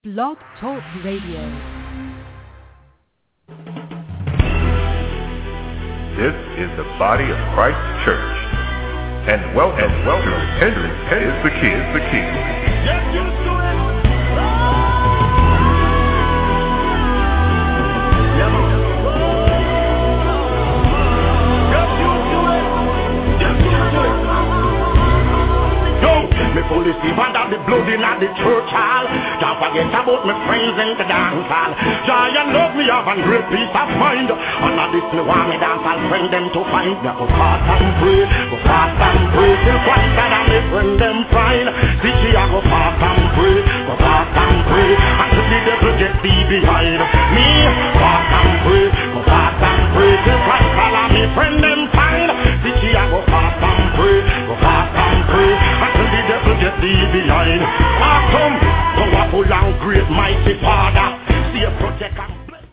Blog Talk Radio. This is the body of Christ Church, and welcome to Repentance is the Key. Yes, you do it. Me fully see under the blood in the church hall. Don't forget about my friends in the dance hall. Joy and love me have a great peace of mind. Under this me want me dance, I'll bring them to find. Me go fast and pray till Christ and me bring them fine. See she I go fast and pray until the devil get thee behind me. Fast and pray till Christ and me bring them fine. See she I go fast and pray until the devil get thee behind. Come, powerful and great, mighty Father, see a protect and bless.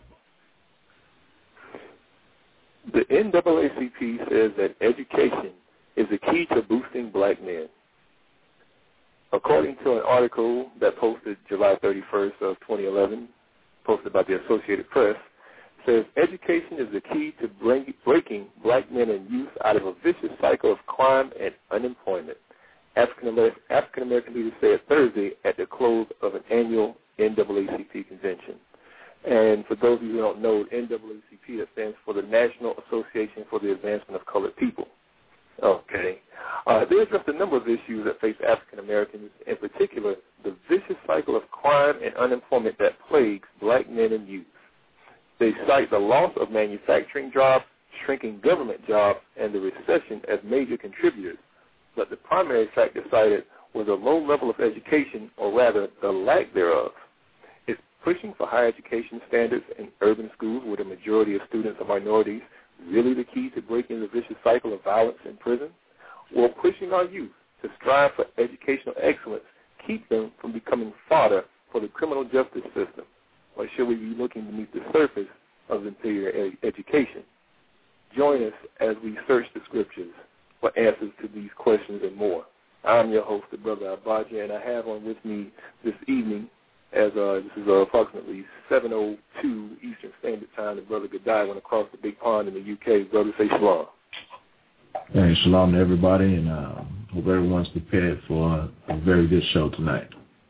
The NAACP says that education is the key to boosting black men. According to an article that posted July 31st of 2011, posted by the Associated Press, says education is the key to breaking black men and youth out of a vicious cycle of crime and unemployment. African-American leaders said Thursday at the close of an annual NAACP convention. And for those of you who don't know, NAACP, that stands for the National Association for the Advancement of Colored People. Okay. They addressed a number of issues that face African-Americans, in particular the vicious cycle of crime and unemployment that plagues black men and youth. They cite the loss of manufacturing jobs, shrinking government jobs, and the recession as major contributors. But the primary factor cited was a low level of education, or rather the lack thereof. Is pushing for higher education standards in urban schools where the majority of students are minorities really the key to breaking the vicious cycle of violence in prison? Will pushing our youth to strive for educational excellence keep them from becoming fodder for the criminal justice system? Or should we be looking beneath the surface of inferior education? Join us as we search the scriptures for answers to these questions and more. I'm your host, the Brother Abaja, and I have on with me this evening, as this is approximately 7:02 Eastern Standard Time, the Brother Godai went across the big pond in the UK. Brother, say shalom. Hey, shalom to everybody, and hope everyone's prepared for a very good show tonight.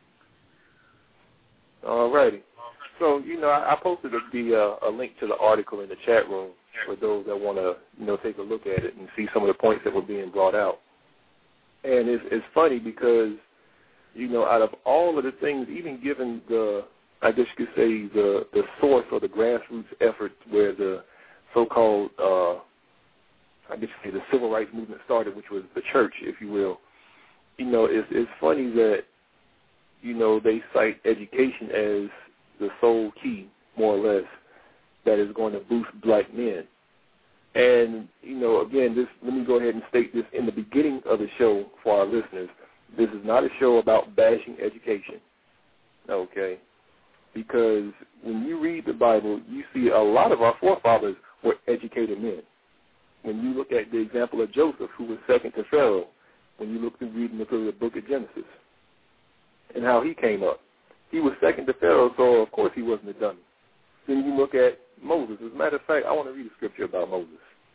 All righty. So, I posted a link to the article in the chat room for those that want to, take a look at it and see some of the points that were being brought out. And it's funny because, out of all of the things, even given the, I guess you could say, the source or the grassroots effort where the so-called, I guess you could say, the civil rights movement started, which was the church, if you will, it's funny that, they cite education as the sole key, more or less, that is going to boost black men. And, again, let me go ahead and state this in the beginning of the show for our listeners. This is not a show about bashing education, okay? Because when you read the Bible, you see a lot of our forefathers were educated men. When you look at the example of Joseph, who was second to Pharaoh, when you look through reading the book of Genesis and how he came up, he was second to Pharaoh, so of course he wasn't a dummy. Then you look at Moses. As a matter of fact, I want to read a scripture about Moses.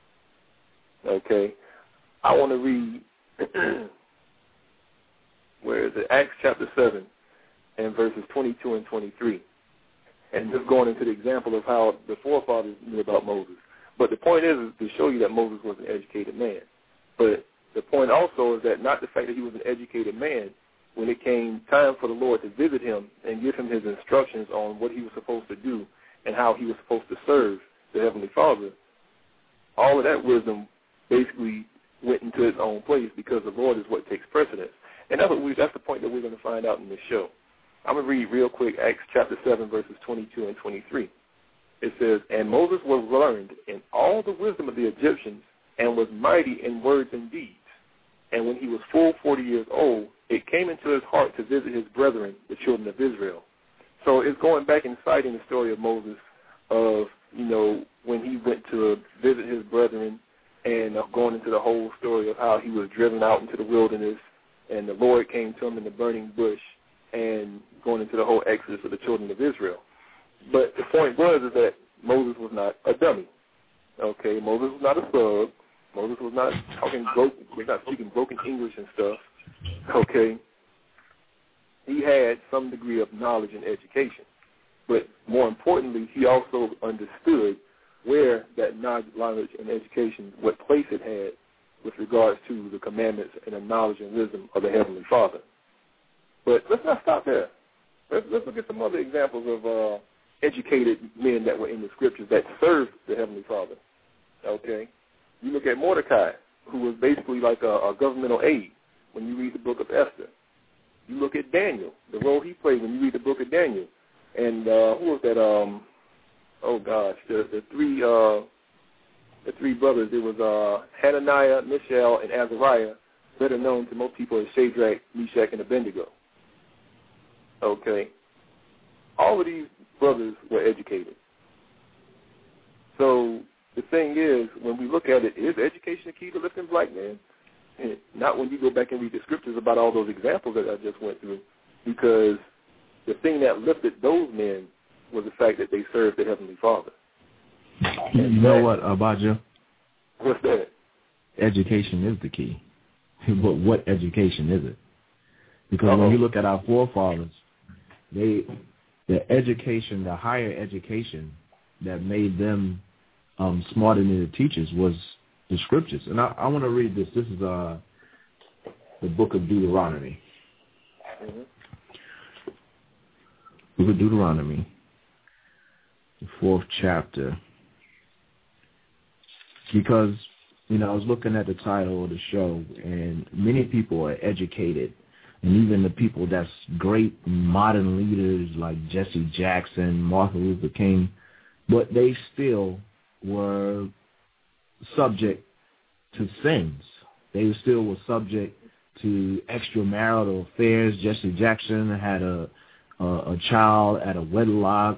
Okay? I want to read, where is it? Acts chapter 7 and verses 22 and 23. And just going into the example of how the forefathers knew about Moses. But the point is to show you that Moses was an educated man. But the point also is that not the fact that he was an educated man, when it came time for the Lord to visit him and give him his instructions on what he was supposed to do and how he was supposed to serve the Heavenly Father, all of that wisdom basically went into its own place because the Lord is what takes precedence. And that's the point that we're going to find out in this show. I'm going to read real quick Acts chapter 7, verses 22 and 23. It says, "And Moses was learned in all the wisdom of the Egyptians and was mighty in words and deeds. And when he was full 40 years old, it came into his heart to visit his brethren, the children of Israel." So it's going back and citing the story of Moses of, when he went to visit his brethren and going into the whole story of how he was driven out into the wilderness and the Lord came to him in the burning bush and going into the whole exodus of the children of Israel. But the point was is that Moses was not a dummy. Okay, Moses was not a thug. Moses was not speaking broken English and stuff. Okay, he had some degree of knowledge and education, but more importantly, he also understood where that knowledge and education, what place it had with regards to the commandments and the knowledge and wisdom of the Heavenly Father. But let's not stop there. Let's look at some other examples of educated men that were in the Scriptures that served the Heavenly Father. Okay? You look at Mordecai, who was basically like a governmental aide when you read the book of Esther. You look at Daniel, the role he played when you read the book of Daniel. And who was that? The three brothers. It was Hananiah, Mishael, and Azariah, better known to most people as Shadrach, Meshach, and Abednego. Okay. All of these brothers were educated. So the thing is, when we look at it, is education the key to lifting black men? And not when you go back and read the Scriptures about all those examples that I just went through, because the thing that lifted those men was the fact that they served the Heavenly Father. You know what, Abaja? What's that? Education is the key. But what education is it? Because when you look at our forefathers, the education, the higher education that made them smarter than the teachers was the Scriptures. And I want to read this. This is the book of Deuteronomy. Mm-hmm. Book of Deuteronomy, the 4th chapter. Because, I was looking at the title of the show, and many people are educated, and even the people that's great modern leaders like Jesse Jackson, Martin Luther King, but they still were subject to sins. They still were subject to extramarital affairs. Jesse Jackson had a child at a wedlock.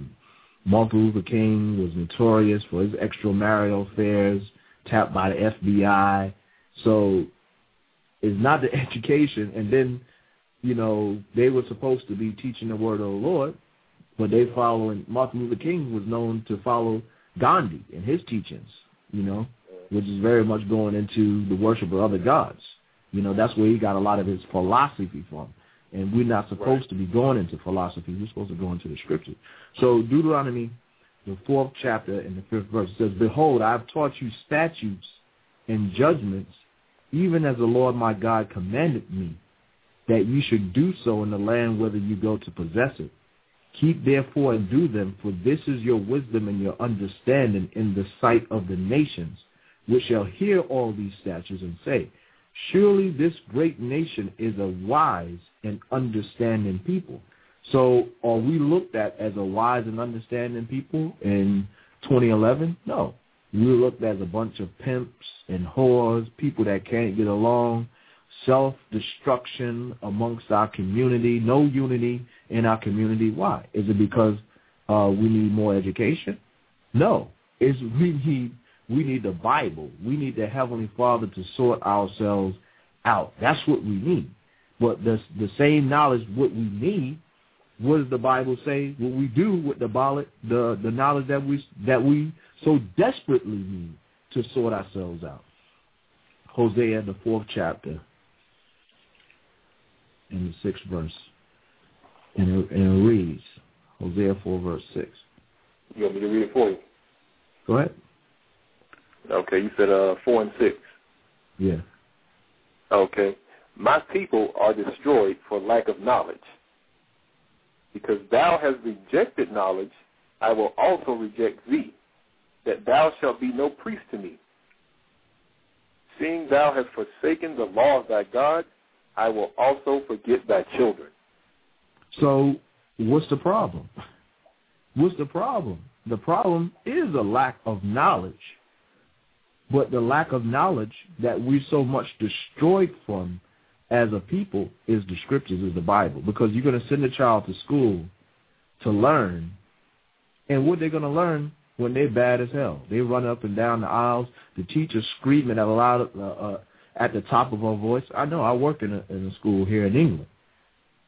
Martin Luther King was notorious for his extramarital affairs, tapped by the FBI. So it's not the education. And then, they were supposed to be teaching the word of the Lord, but they following. Martin Luther King was known to follow Gandhi and his teachings, which is very much going into the worship of other gods. That's where he got a lot of his philosophy from. And we're not supposed to be going into philosophy. We're supposed to go into the Scripture. So Deuteronomy, the 4th chapter and the 5th verse says, "Behold, I have taught you statutes and judgments, even as the Lord my God commanded me, that you should do so in the land whither you go to possess it. Keep therefore and do them, for this is your wisdom and your understanding in the sight of the nations, which shall hear all these statutes and say, surely this great nation is a wise and understanding people." So are we looked at as a wise and understanding people in 2011? No. We were looked at as a bunch of pimps and whores, people that can't get along, self-destruction amongst our community, no unity in our community. Why? Is it because we need more education? No. We need the Bible. We need the Heavenly Father to sort ourselves out. That's what we need. But the same knowledge, what we need, what does the Bible say? What we do with the knowledge that we so desperately need to sort ourselves out. Hosea, the 4th chapter, and the 6th verse. And it reads, Hosea 4, verse 6. You want me to read it for you? Go ahead. Okay, you said 4 and 6. Yeah. Okay. "My people are destroyed for lack of knowledge. Because thou hast rejected knowledge, I will also reject thee, that thou shalt be no priest to me. Seeing thou hast forsaken the law of thy God, I will also forget thy children." So what's the problem? What's the problem? The problem is a lack of knowledge. But the lack of knowledge that we're so much destroyed from as a people is the Scriptures, is the Bible. Because you're going to send a child to school to learn. And what they're going to learn when they're bad as hell. They run up and down the aisles. The teacher's screaming at the top of her voice. I know. I work in a school here in England.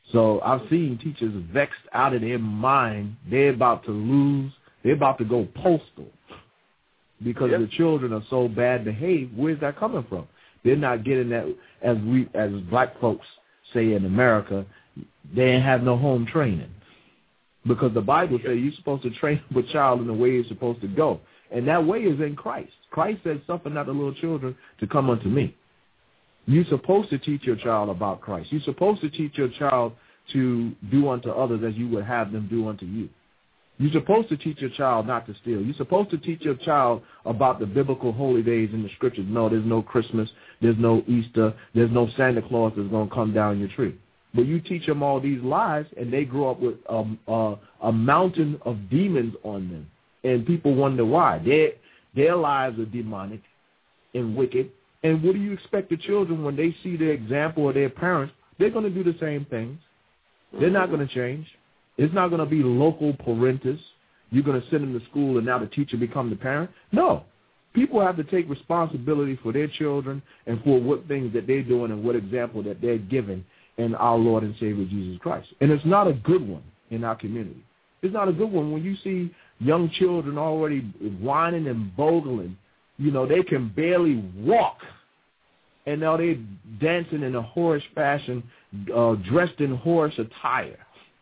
So I've seen teachers vexed out of their mind. They're about to lose. They're about to go postal because the children are so bad behaved. Where's that coming from? They're not getting that, as black folks say in America, they ain't have no home training. Because the Bible says you're supposed to train up a child in the way it's supposed to go. And that way is in Christ. Christ said, suffer not the little children to come unto me. You're supposed to teach your child about Christ. You're supposed to teach your child to do unto others as you would have them do unto you. You're supposed to teach your child not to steal. You're supposed to teach your child about the biblical holy days in the scriptures. No, there's no Christmas. There's no Easter. There's no Santa Claus that's going to come down your tree. But you teach them all these lies, and they grow up with a mountain of demons on them. And people wonder why. Their lives are demonic and wicked. And what do you expect the children, when they see the example of their parents, they're going to do the same things. They're not going to change. It's not going to be local parentis. You're going to send them to school and now the teacher become the parent. No. People have to take responsibility for their children and for what things that they're doing and what example that they're giving in our Lord and Savior Jesus Christ. And it's not a good one in our community. It's not a good one when you see young children already whining and bogling. You know, they can barely walk. And now they're dancing in a whorish fashion, dressed in whorish attire.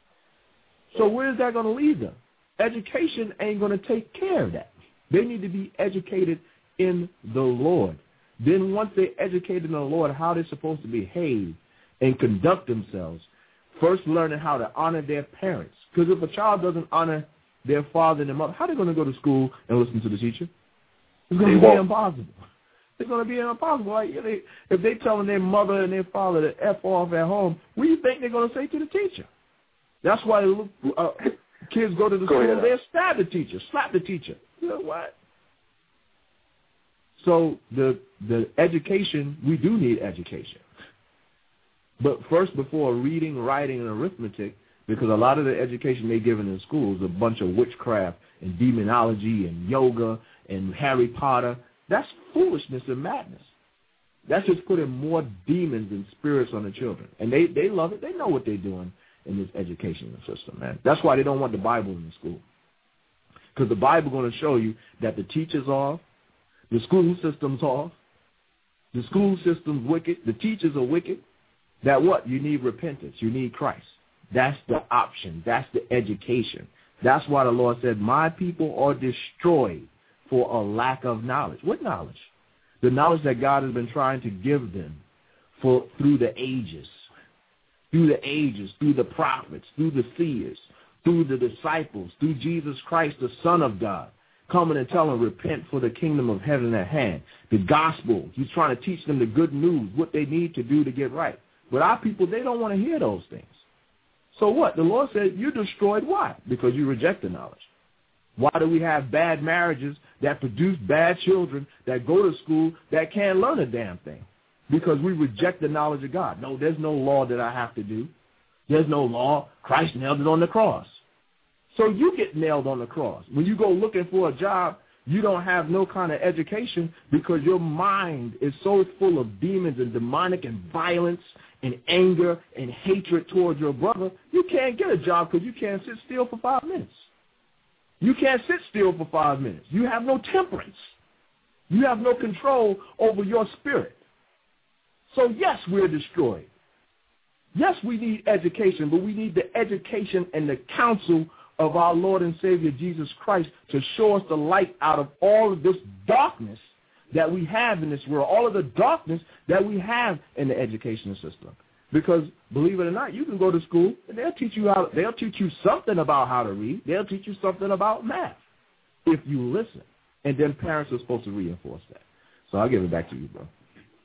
So where's that going to lead them? Education ain't going to take care of that. They need to be educated in the Lord. Then once they're educated in the Lord, how they're supposed to behave and conduct themselves, first learning how to honor their parents. Because if a child doesn't honor their father and their mother, how are they going to go to school and listen to the teacher? It's going to be impossible. It's going to be impossible. Like, if they're telling their mother and their father to F off at home, what do you think they're going to say to the teacher? That's why kids go to the school, they'll stab the teacher, slap the teacher. You know what? So the education, we do need education. But first, before reading, writing, and arithmetic, because a lot of the education they're given in schools is a bunch of witchcraft and demonology and yoga and Harry Potter. That's foolishness and madness. That's just putting more demons and spirits on the children. And they love it. They know what they're doing in this educational system, man. That's why they don't want the Bible in the school. Because the Bible is going to show you that the teacher's off, the school system's off, the school system's wicked, the teachers are wicked. That what? You need repentance. You need Christ. That's the option. That's the education. That's why the Lord said, my people are destroyed for a lack of knowledge. What knowledge? The knowledge that God has been trying to give them through the ages. Through the prophets, through the seers, through the disciples, through Jesus Christ, the Son of God, coming and telling, repent for the kingdom of heaven at hand. The gospel, he's trying to teach them the good news, what they need to do to get right. But our people, they don't want to hear those things. So what? The Lord said, you're destroyed. Why? Because you reject the knowledge. Why do we have bad marriages that produce bad children that go to school that can't learn a damn thing? Because we reject the knowledge of God. No, there's no law that I have to do. There's no law. Christ nailed it on the cross. So you get nailed on the cross. When you go looking for a job, you don't have no kind of education because your mind is so full of demons and demonic and violence and anger and hatred towards your brother. You can't get a job because you can't sit still for 5 minutes. You can't sit still for 5 minutes. You have no temperance. You have no control over your spirit. So, yes, we're destroyed. Yes, we need education, but we need the education and the counsel of our Lord and Savior Jesus Christ to show us the light out of all of this darkness that we have in this world, all of the darkness that we have in the educational system. Because, believe it or not, you can go to school and they'll teach you something about how to read. They'll teach you something about math if you listen. And then parents are supposed to reinforce that. So I'll give it back to you, bro.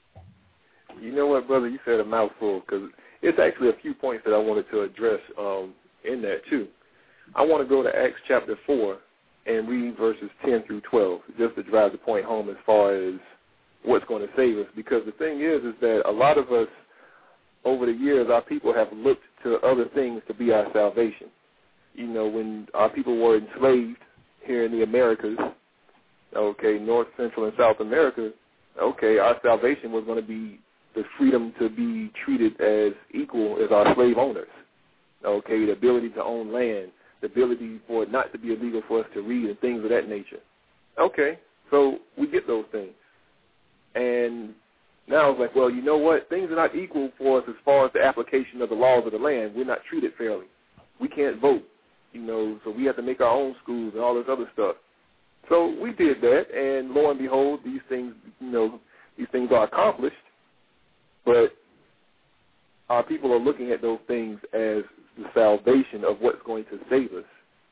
You know what, brother? You said a mouthful because it's actually a few points that I wanted to address in that, too. I want to go to Acts chapter 4 and read verses 10 through 12 just to drive the point home as far as what's going to save us. Because the thing is that a lot of us, over the years, our people have looked to other things to be our salvation. You know, when our people were enslaved here in the Americas, okay, North, Central, and South America, okay, our salvation was going to be the freedom to be treated as equal as our slave owners. okay, the ability to own land, the ability for it not to be illegal for us to read and things of that nature. Okay, so we get those things. And now it's like, well, you know what? Things are not equal for us as far as the application of the laws of the land. We're not treated fairly. We can't vote, so we have to make our own schools and all this other stuff. So we did that, and lo and behold, these things, these things are accomplished. But our people are looking at those things as the salvation of what's going to save us,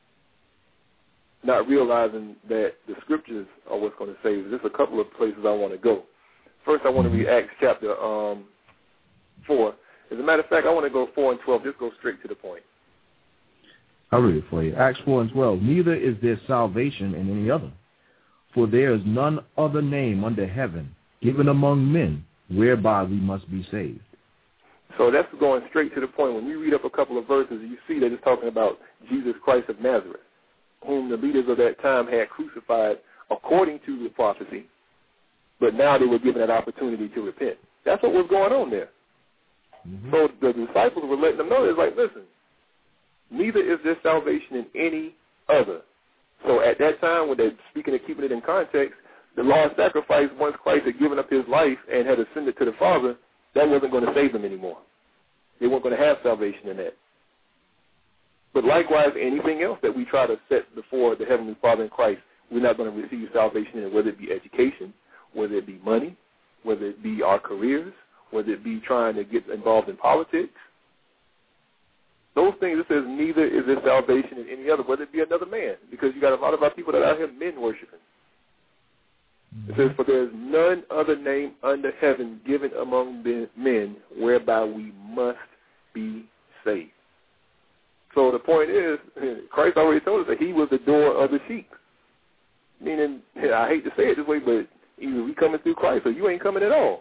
not realizing that the scriptures are what's going to save us. There's a couple of places I want to go. First, I want to read Acts chapter 4. As a matter of fact, I want to go 4 and 12. Just go straight to the point. I'll read it for you. Acts 4 and 12. Neither is there salvation in any other, for there is none other name under heaven given among men whereby we must be saved. So that's going straight to the point. When we read up a couple of verses, you see that it's talking about Jesus Christ of Nazareth, whom the leaders of that time had crucified according to the prophecy, but now they were given that opportunity to repent. That's what was going on there. Mm-hmm. So the disciples were letting them know, it's like, listen, neither is there salvation in any other. So at that time, when they're speaking and keeping it in context, the law of sacrifice, once Christ had given up his life and had ascended to the Father, that wasn't going to save them anymore. They weren't going to have salvation in that. But likewise, anything else that we try to set before the Heavenly Father in Christ, we're not going to receive salvation in, whether it be education, whether it be money, whether it be our careers, whether it be trying to get involved in politics. Those things, it says, neither is there salvation in any other, whether it be another man, because you got a lot of our people that are out here men worshiping. It says, for there is none other name under heaven given among men whereby we must be saved. So the point is, Christ already told us that he was the door of the sheep. Meaning, I hate to say it this way, but either we coming through Christ or you ain't coming at all.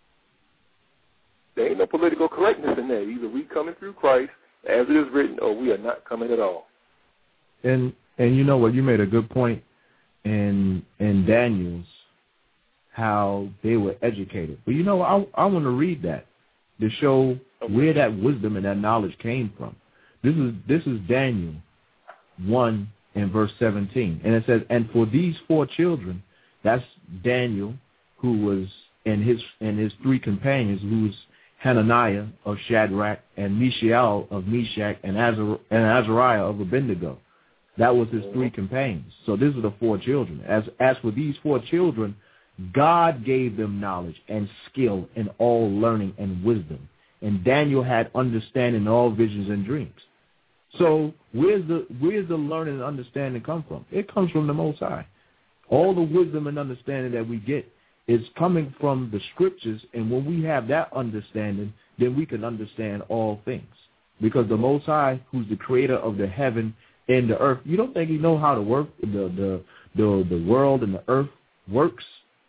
There ain't no political correctness in that. Either we coming through Christ, as it is written, or we are not coming at all. And you know what, you made a good point in Daniel's, how they were educated. But I want to read that to show where that wisdom and that knowledge came from. This is Daniel 1 and verse 17. And it says, and for these 4 children, that's Daniel, who was, and his 3 companions, who was Hananiah of Shadrach, and Mishael of Meshach, and Azariah of Abednego. That was his 3 companions. So these are the 4 children. As for these 4 children, God gave them knowledge and skill in all learning and wisdom. And Daniel had understanding in all visions and dreams. So where's the learning and understanding come from? It comes from the Most High. All the wisdom and understanding that we get is coming from the scriptures, and when we have that understanding, then we can understand all things. Because the Most High, who's the creator of the heaven and the earth, you don't think he knows how to work the world and the earth works?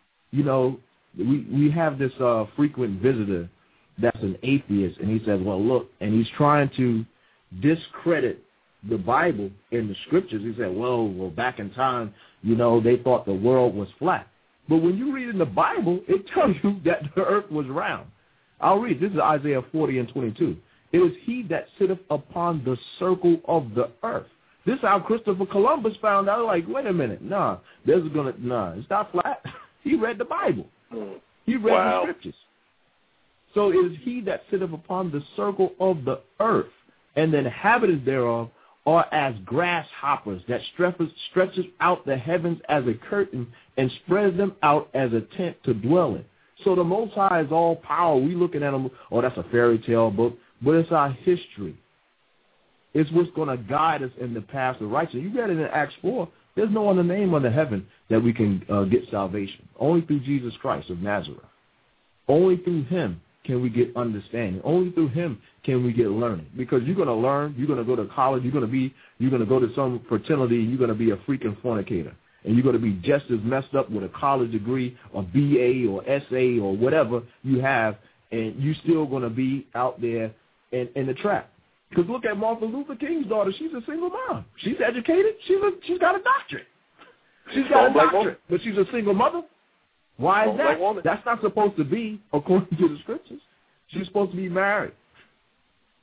We have this frequent visitor that's an atheist, and he says, well, look, and he's trying to discredit the Bible and the scriptures. He said, well, back in time, they thought the world was flat. But when you read in the Bible, it tells you that the earth was round. I'll read. This is Isaiah 40 and 22. It is he that sitteth upon the circle of the earth. This is how Christopher Columbus found out, like, wait a minute, it's not flat. He read the Bible. He read the scriptures. So it is he that sitteth upon the circle of the earth, and the inhabitants thereof are as grasshoppers, that stretches out the heavens as a curtain and spreads them out as a tent to dwell in. So the Most High is all power. We looking at him, that's a fairy tale book, but it's our history. It's what's going to guide us in the path of righteousness. You read it in Acts 4. There's no other name under heaven that we can get salvation. Only through Jesus Christ of Nazareth. Only through him can we get understanding. Only through him can we get learning. Because you're going to learn, you're going to go to college, you're going to go to some fraternity, you're going to be a freaking fornicator. And you're going to be just as messed up with a college degree or BA or SA or whatever you have, and you're still going to be out there in the trap. Because look at Martin Luther King's daughter. She's a single mom. She's educated. She's got a doctorate. She's got a doctorate, but she's a single mother. Why is that? That's not supposed to be according to the scriptures. She's supposed to be married.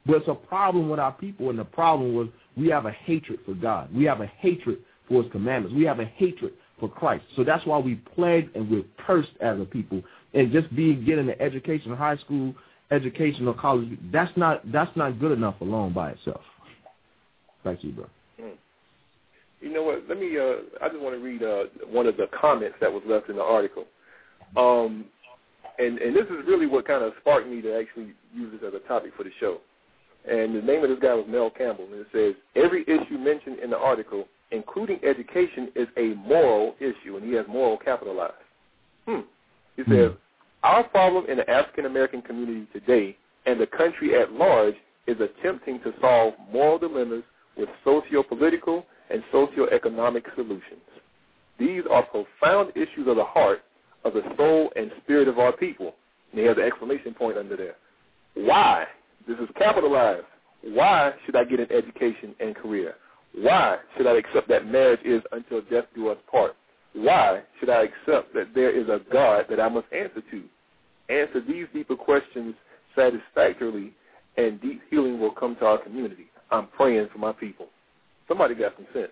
But it's a problem with our people, and the problem was we have a hatred for God. We have a hatred for his commandments. We have a hatred for Christ. So that's why we plagued and we're cursed as a people. And just getting an education, high school education or college, that's not good enough alone by itself. Back to you, bro. You know what? Let me. I just want to read one of the comments that was left in the article. And this is really what kind of sparked me to actually use this as a topic for the show. And the name of this guy was Mel Campbell, and it says, every issue mentioned in the article, including education, is a moral issue, and he has moral capitalized. He says, our problem in the African-American community today and the country at large is attempting to solve moral dilemmas with socio-political and socio-economic solutions. These are profound issues of the heart, of the soul and spirit of our people. And he has an exclamation point under there. Why? This is capitalized. Why should I get an education and career? Why should I accept that marriage is until death do us part? Why should I accept that there is a God that I must answer to? Answer these deeper questions satisfactorily, and deep healing will come to our community. I'm praying for my people. Somebody got some sense.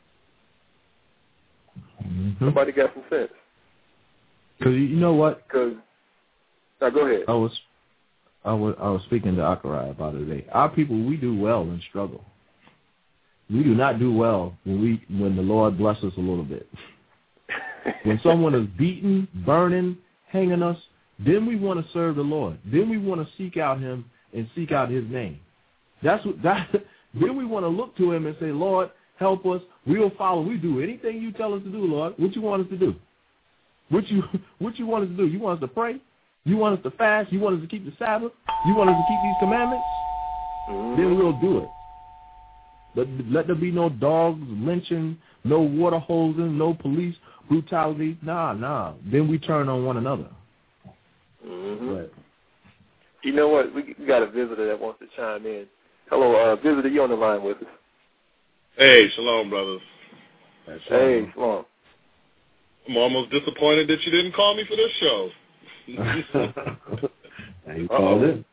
Somebody got some sense. Because you know what? Now go ahead. I was speaking to Akarai about it today. Our people, we do well in struggle. We do not do well when the Lord blesses us a little bit. When someone is beaten, burning, hanging us, then we want to serve the Lord. Then we want to seek out him and seek out his name. Then we want to look to him and say, Lord, help us. We'll follow. We do anything you tell us to do, Lord. What you want us to do? What you want us to do? You want us to pray? You want us to fast? You want us to keep the Sabbath? You want us to keep these commandments? Then we'll do it. But let there be no dogs lynching, no water hosing, no police brutality. Nah. Then we turn on one another. Right. You know what? We got a visitor that wants to chime in. Hello, visitor, you on the line with us. Hey, shalom, brothers. Hey, shalom. I'm almost disappointed that you didn't call me for this show. You called in.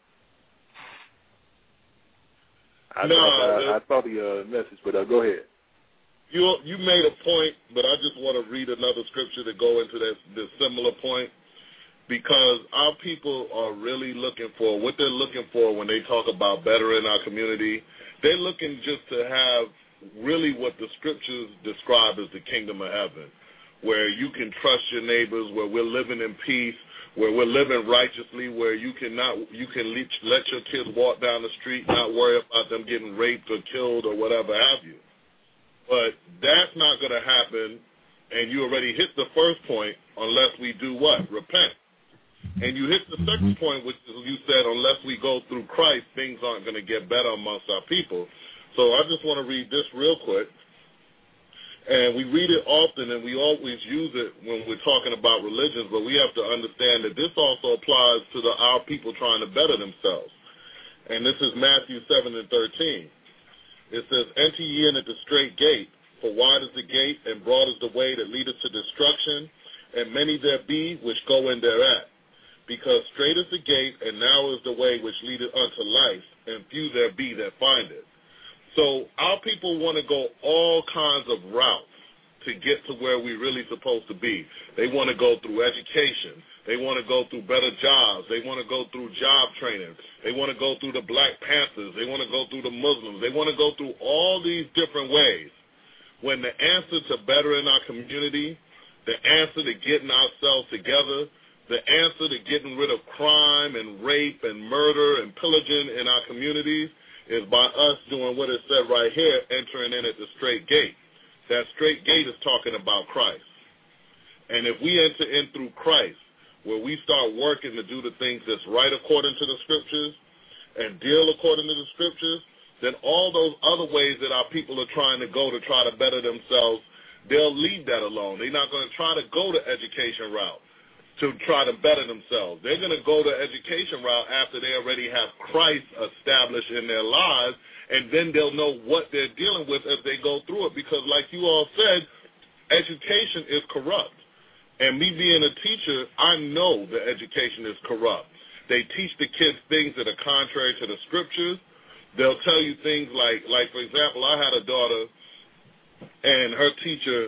I saw the message, but go ahead. You made a point, but I just want to read another scripture to go into this similar point, because our people are really looking for what they're looking for when they talk about bettering our community. They're looking just to have really what the scriptures describe as the kingdom of heaven, where you can trust your neighbors, where we're living in peace, where we're living righteously, where you can let your kids walk down the street, not worry about them getting raped or killed or whatever have you. But that's not going to happen, and you already hit the first point, unless we do what? Repent. And you hit the second point, which is, you said, unless we go through Christ, things aren't going to get better amongst our people. So I just want to read this real quick. And we read it often, and we always use it when we're talking about religions, but we have to understand that this also applies to our people trying to better themselves. And this is Matthew 7:13. It says, enter ye in at the straight gate, for wide is the gate, and broad is the way that leadeth to destruction, and many there be which go in thereat. Because straight is the gate, and narrow is the way which leadeth unto life, and few there be that find it. So our people want to go all kinds of routes to get to where we're really supposed to be. They want to go through education. They want to go through better jobs. They want to go through job training. They want to go through the Black Panthers. They want to go through the Muslims. They want to go through all these different ways. When the answer to bettering our community, the answer to getting ourselves together, the answer to getting rid of crime and rape and murder and pillaging in our communities is by us doing what it said right here, entering in at the straight gate. That straight gate is talking about Christ. And if we enter in through Christ, where we start working to do the things that's right according to the scriptures and deal according to the scriptures, then all those other ways that our people are trying to go to try to better themselves, they'll leave that alone. They're not going to try to go the education route to try to better themselves. They're going to go the education route after they already have Christ established in their lives, and then they'll know what they're dealing with as they go through it, because like you all said, education is corrupt. And me being a teacher, I know that education is corrupt. They teach the kids things that are contrary to the scriptures. they'll tell you things like for example, I had a daughter, and her teacher,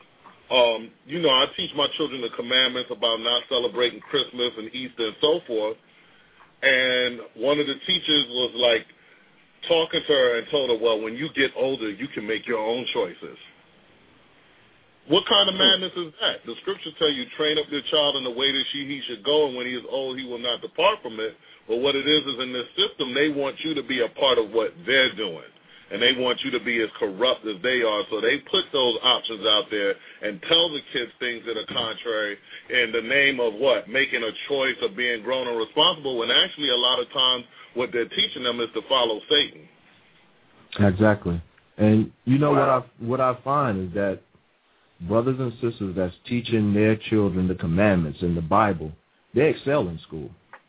I teach my children the commandments about not celebrating Christmas and Easter and so forth. And one of the teachers was like talking to her and told her, well, when you get older, you can make your own choices. What kind of madness is that? The scriptures tell you, train up your child in the way that he should go, and when he is old, he will not depart from it. But what it is in this system, they want you to be a part of what they're doing. And they want you to be as corrupt as they are. So they put those options out there and tell the kids things that are contrary in the name of what? Making a choice of being grown and responsible, when actually a lot of times what they're teaching them is to follow Satan. Exactly. And what I find is that brothers and sisters that's teaching their children the commandments in the Bible, they excel in school.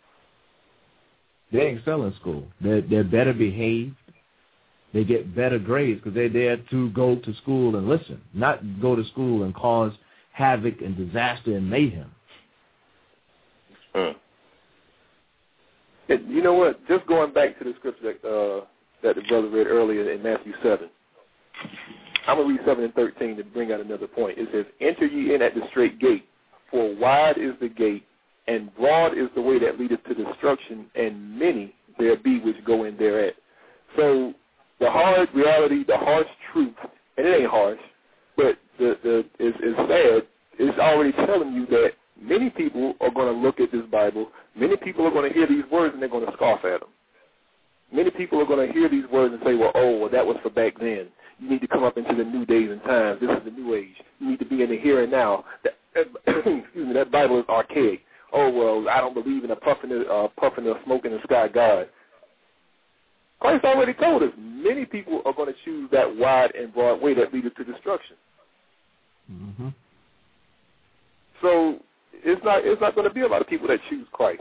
They excel in school. They're better behaved. They get better grades because they're there to go to school and listen, not go to school and cause havoc and disaster and mayhem. And you know what? Just going back to the scripture that the brother read earlier in Matthew 7, I'm going to read 7 and 13 to bring out another point. It says, enter ye in at the straight gate, for wide is the gate, and broad is the way that leadeth to destruction, and many there be which go in thereat. So the hard reality, the harsh truth, and it ain't harsh, but it's sad, it's already telling you that many people are going to look at this Bible, many people are going to hear these words, and they're going to scoff at them. Many people are going to hear these words and say, well, that was for back then. You need to come up into the new days and times. This is the new age. You need to be in the here and now. That Bible is archaic. Oh, well, I don't believe in a puffing of smoke in the sky God. Christ already told us many people are going to choose that wide and broad way that leads to destruction. Mm-hmm. So it's not going to be a lot of people that choose Christ.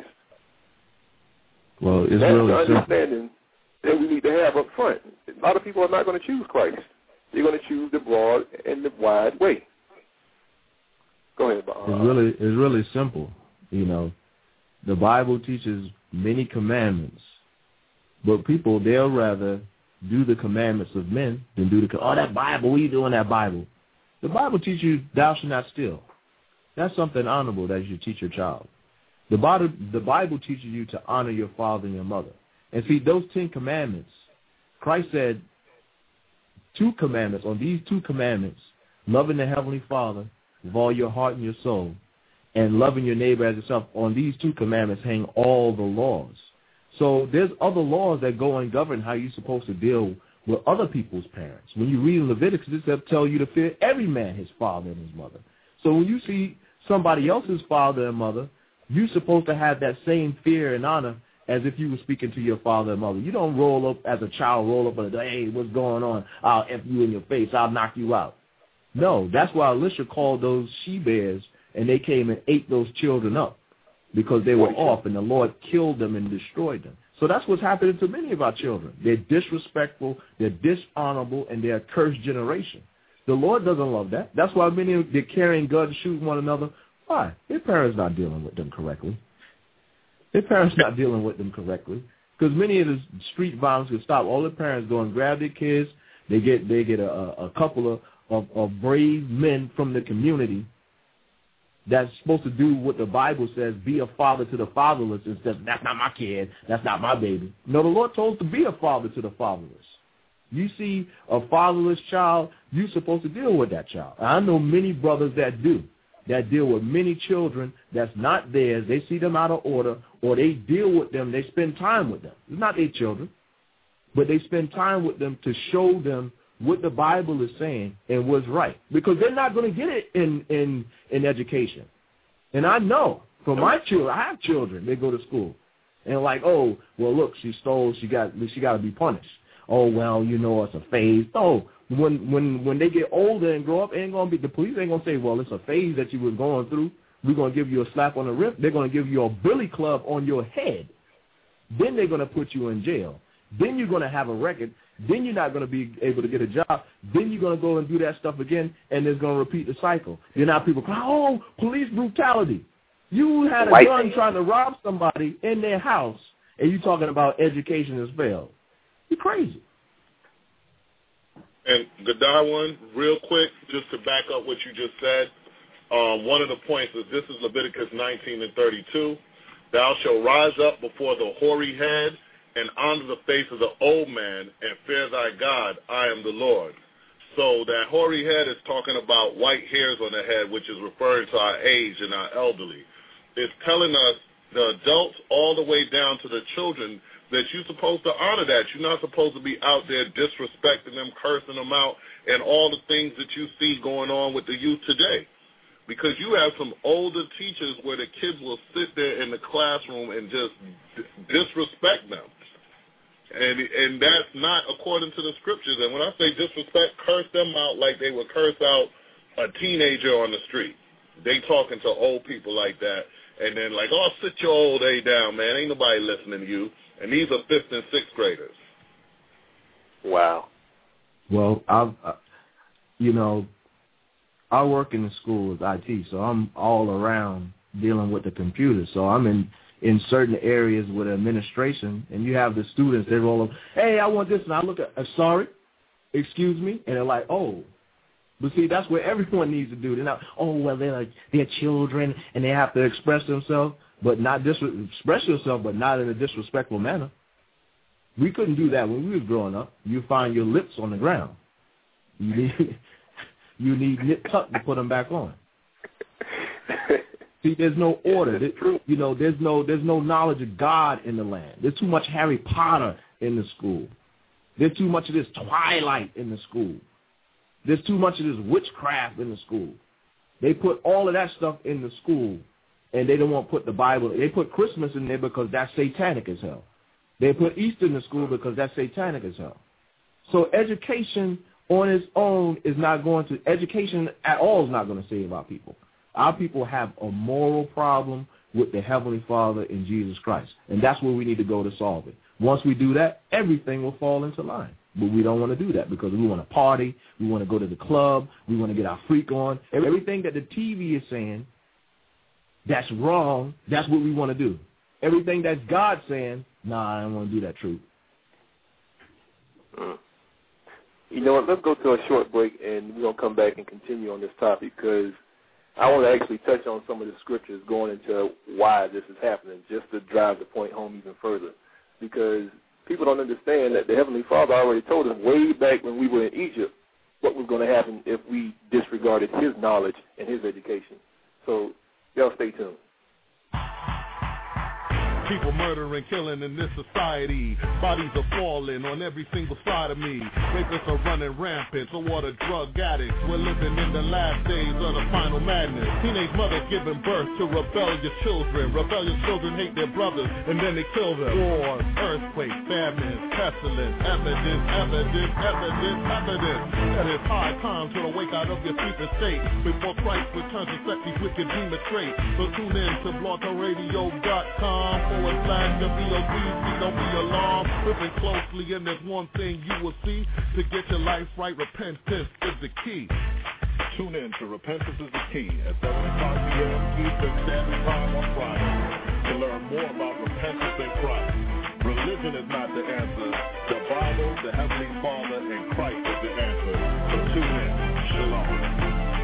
Well, it's that's really the understanding that we need to have up front. A lot of people are not going to choose Christ. They're going to choose the broad and the wide way. Go ahead, Bob. It's really simple. The Bible teaches many commandments, but people, they'll rather do the commandments of men than do that Bible. What are you doing that Bible? The Bible teaches you, thou shalt not steal. That's something honorable that you should teach your child. The Bible teaches you to honor your father and your mother. And see, those 10 commandments, Christ said 2 commandments, on these 2 commandments, loving the Heavenly Father with all your heart and your soul, and loving your neighbor as yourself, on these 2 commandments hang all the laws. So there's other laws that go and govern how you're supposed to deal with other people's parents. When you read Leviticus, it'll tell you to fear every man his father and his mother. So when you see somebody else's father and mother, you're supposed to have that same fear and honor as if you were speaking to your father and mother. You don't roll up as a child, and say, hey, what's going on? I'll F you in your face. I'll knock you out. No, that's why Elisha called those she-bears, and they came and ate those children up because they were off, and the Lord killed them and destroyed them. So that's what's happening to many of our children. They're disrespectful, they're dishonorable, and they're a cursed generation. The Lord doesn't love that. That's why many of them, they're carrying guns, shooting one another. Why? Their parents not dealing with them correctly. Because many of the street violence will stop. All the parents go and grab their kids. They get a couple of brave men from the community that's supposed to do what the Bible says, be a father to the fatherless, and says, that's not my kid, that's not my baby. No, the Lord told us to be a father to the fatherless. You see a fatherless child, you're supposed to deal with that child. I know many brothers that deal with many children that's not theirs. They see them out of order, or they deal with them, they spend time with them. It's not their children, but they spend time with them to show them what the Bible is saying and what's right, because they're not going to get it in education. And I know for my children, I have children, they go to school, and like, oh, well, look, she stole, she got to be punished. Oh, well, it's a phase. No, when they get older and grow up, the police ain't going to say, well, it's a phase that you were going through. We're going to give you a slap on the wrist. They're going to give you a billy club on your head. Then they're going to put you in jail. Then you're going to have a record. Then you're not going to be able to get a job. Then you're going to go and do that stuff again, and it's going to repeat the cycle. Then now people cry, oh, police brutality. You had a gun trying to rob somebody in their house, and you're talking about education has failed. You're crazy. And Godwin, real quick, just to back up what you just said, one of the points is this is Leviticus 19:32. Thou shalt rise up before the hoary head and honor the face of the old man and fear thy God. I am the Lord. So that hoary head is talking about white hairs on the head, which is referring to our age and our elderly. It's telling us, the adults all the way down to the children, that you're supposed to honor that. You're not supposed to be out there disrespecting them, cursing them out, and all the things that you see going on with the youth today. Because you have some older teachers where the kids will sit there in the classroom and just disrespect them. And that's not according to the scriptures. And when I say disrespect, curse them out like they would curse out a teenager on the street. They talking to old people like that. And then like, oh, sit your old age down, man. Ain't nobody listening to you. And these are 5th and 6th graders. Wow. Well, I work in the school as IT, so I'm all around dealing with the computer. So I'm in certain areas with administration, and you have the students, they roll up, hey, I want this, and I look at, sorry, excuse me, and they're like, oh. But see, that's what everyone needs to do. They're not, oh, well, they're children, and they have to express themselves, but not express yourself, but not in a disrespectful manner. We couldn't do that when we was growing up. You find your lips on the ground. You need nip tuck to put them back on. See, there's no order. There's no knowledge of God in the land. There's too much Harry Potter in the school. There's too much of this Twilight in the school. There's too much of this witchcraft in the school. They put all of that stuff in the school, and they don't want to put the Bible. They put Christmas in there because that's satanic as hell. They put Easter in the school because that's satanic as hell. So education on its own is not going to, education at all is not going to save our people. Our people have a moral problem with the Heavenly Father in Jesus Christ, and that's where we need to go to solve it. Once we do that, everything will fall into line. But we don't want to do that because we want to party, we want to go to the club, we want to get our freak on. Everything that the TV is saying that's wrong, that's what we want to do. Everything that's God saying, nah, I don't want to do that, truth. You know what, let's go to a short break, and we're going to come back and continue on this topic because I want to actually touch on some of the scriptures going into why this is happening, just to drive the point home even further. Because people don't understand that the Heavenly Father already told us way back when we were in Egypt what was going to happen if we disregarded His knowledge and His education. So, y'all stay tuned. People murdering, killing in this society. Bodies are falling on every single side of me. Rapists are running rampant, so are the drug addicts. We're living in the last days of the final madness. Teenage mothers giving birth to rebellious children. Rebellious children hate their brothers, and then they kill them. Wars, earthquakes, famines, pestilence, evidence. That it's high time to wake out of your sleeping state before Christ returns to set these wicked demons straight. So tune in to blogtalkradio.com. WOC, don't be alarmed. Listen closely, and there's one thing you will see. To get your life right, repentance is the key. Tune in to Repentance is the Key at 7 o'clock p.m. Eastern Standard Time on Friday to learn more about repentance in Christ. Religion is not the answer. The Bible, the Heavenly Father, and Christ is the answer. So tune in. Shalom.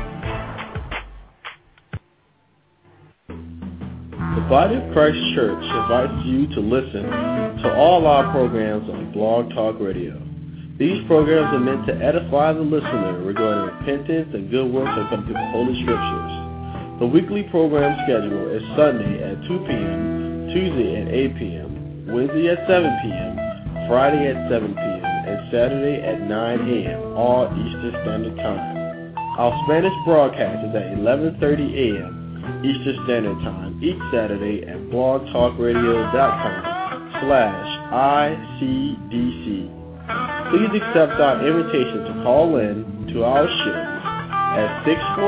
The Body of Christ Church invites you to listen to all our programs on Blog Talk Radio. These programs are meant to edify the listener regarding repentance and good works according to the Holy Scriptures. The weekly program schedule is Sunday at 2 p.m., Tuesday at 8 p.m., Wednesday at 7 p.m., Friday at 7 p.m., and Saturday at 9 a.m., all Eastern Standard Time. Our Spanish broadcast is at 11:30 a.m. Eastern Standard Time each Saturday at blogtalkradio.com/ICDC. Please accept our invitation to call in to our show at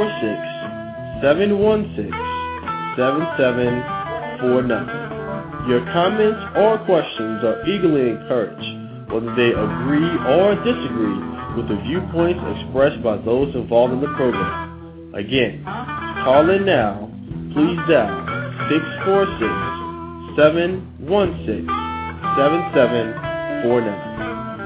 646-716-7749. Your comments or questions are eagerly encouraged, whether they agree or disagree with the viewpoints expressed by those involved in the program. Again, call in now. Please dial 646-716-7749.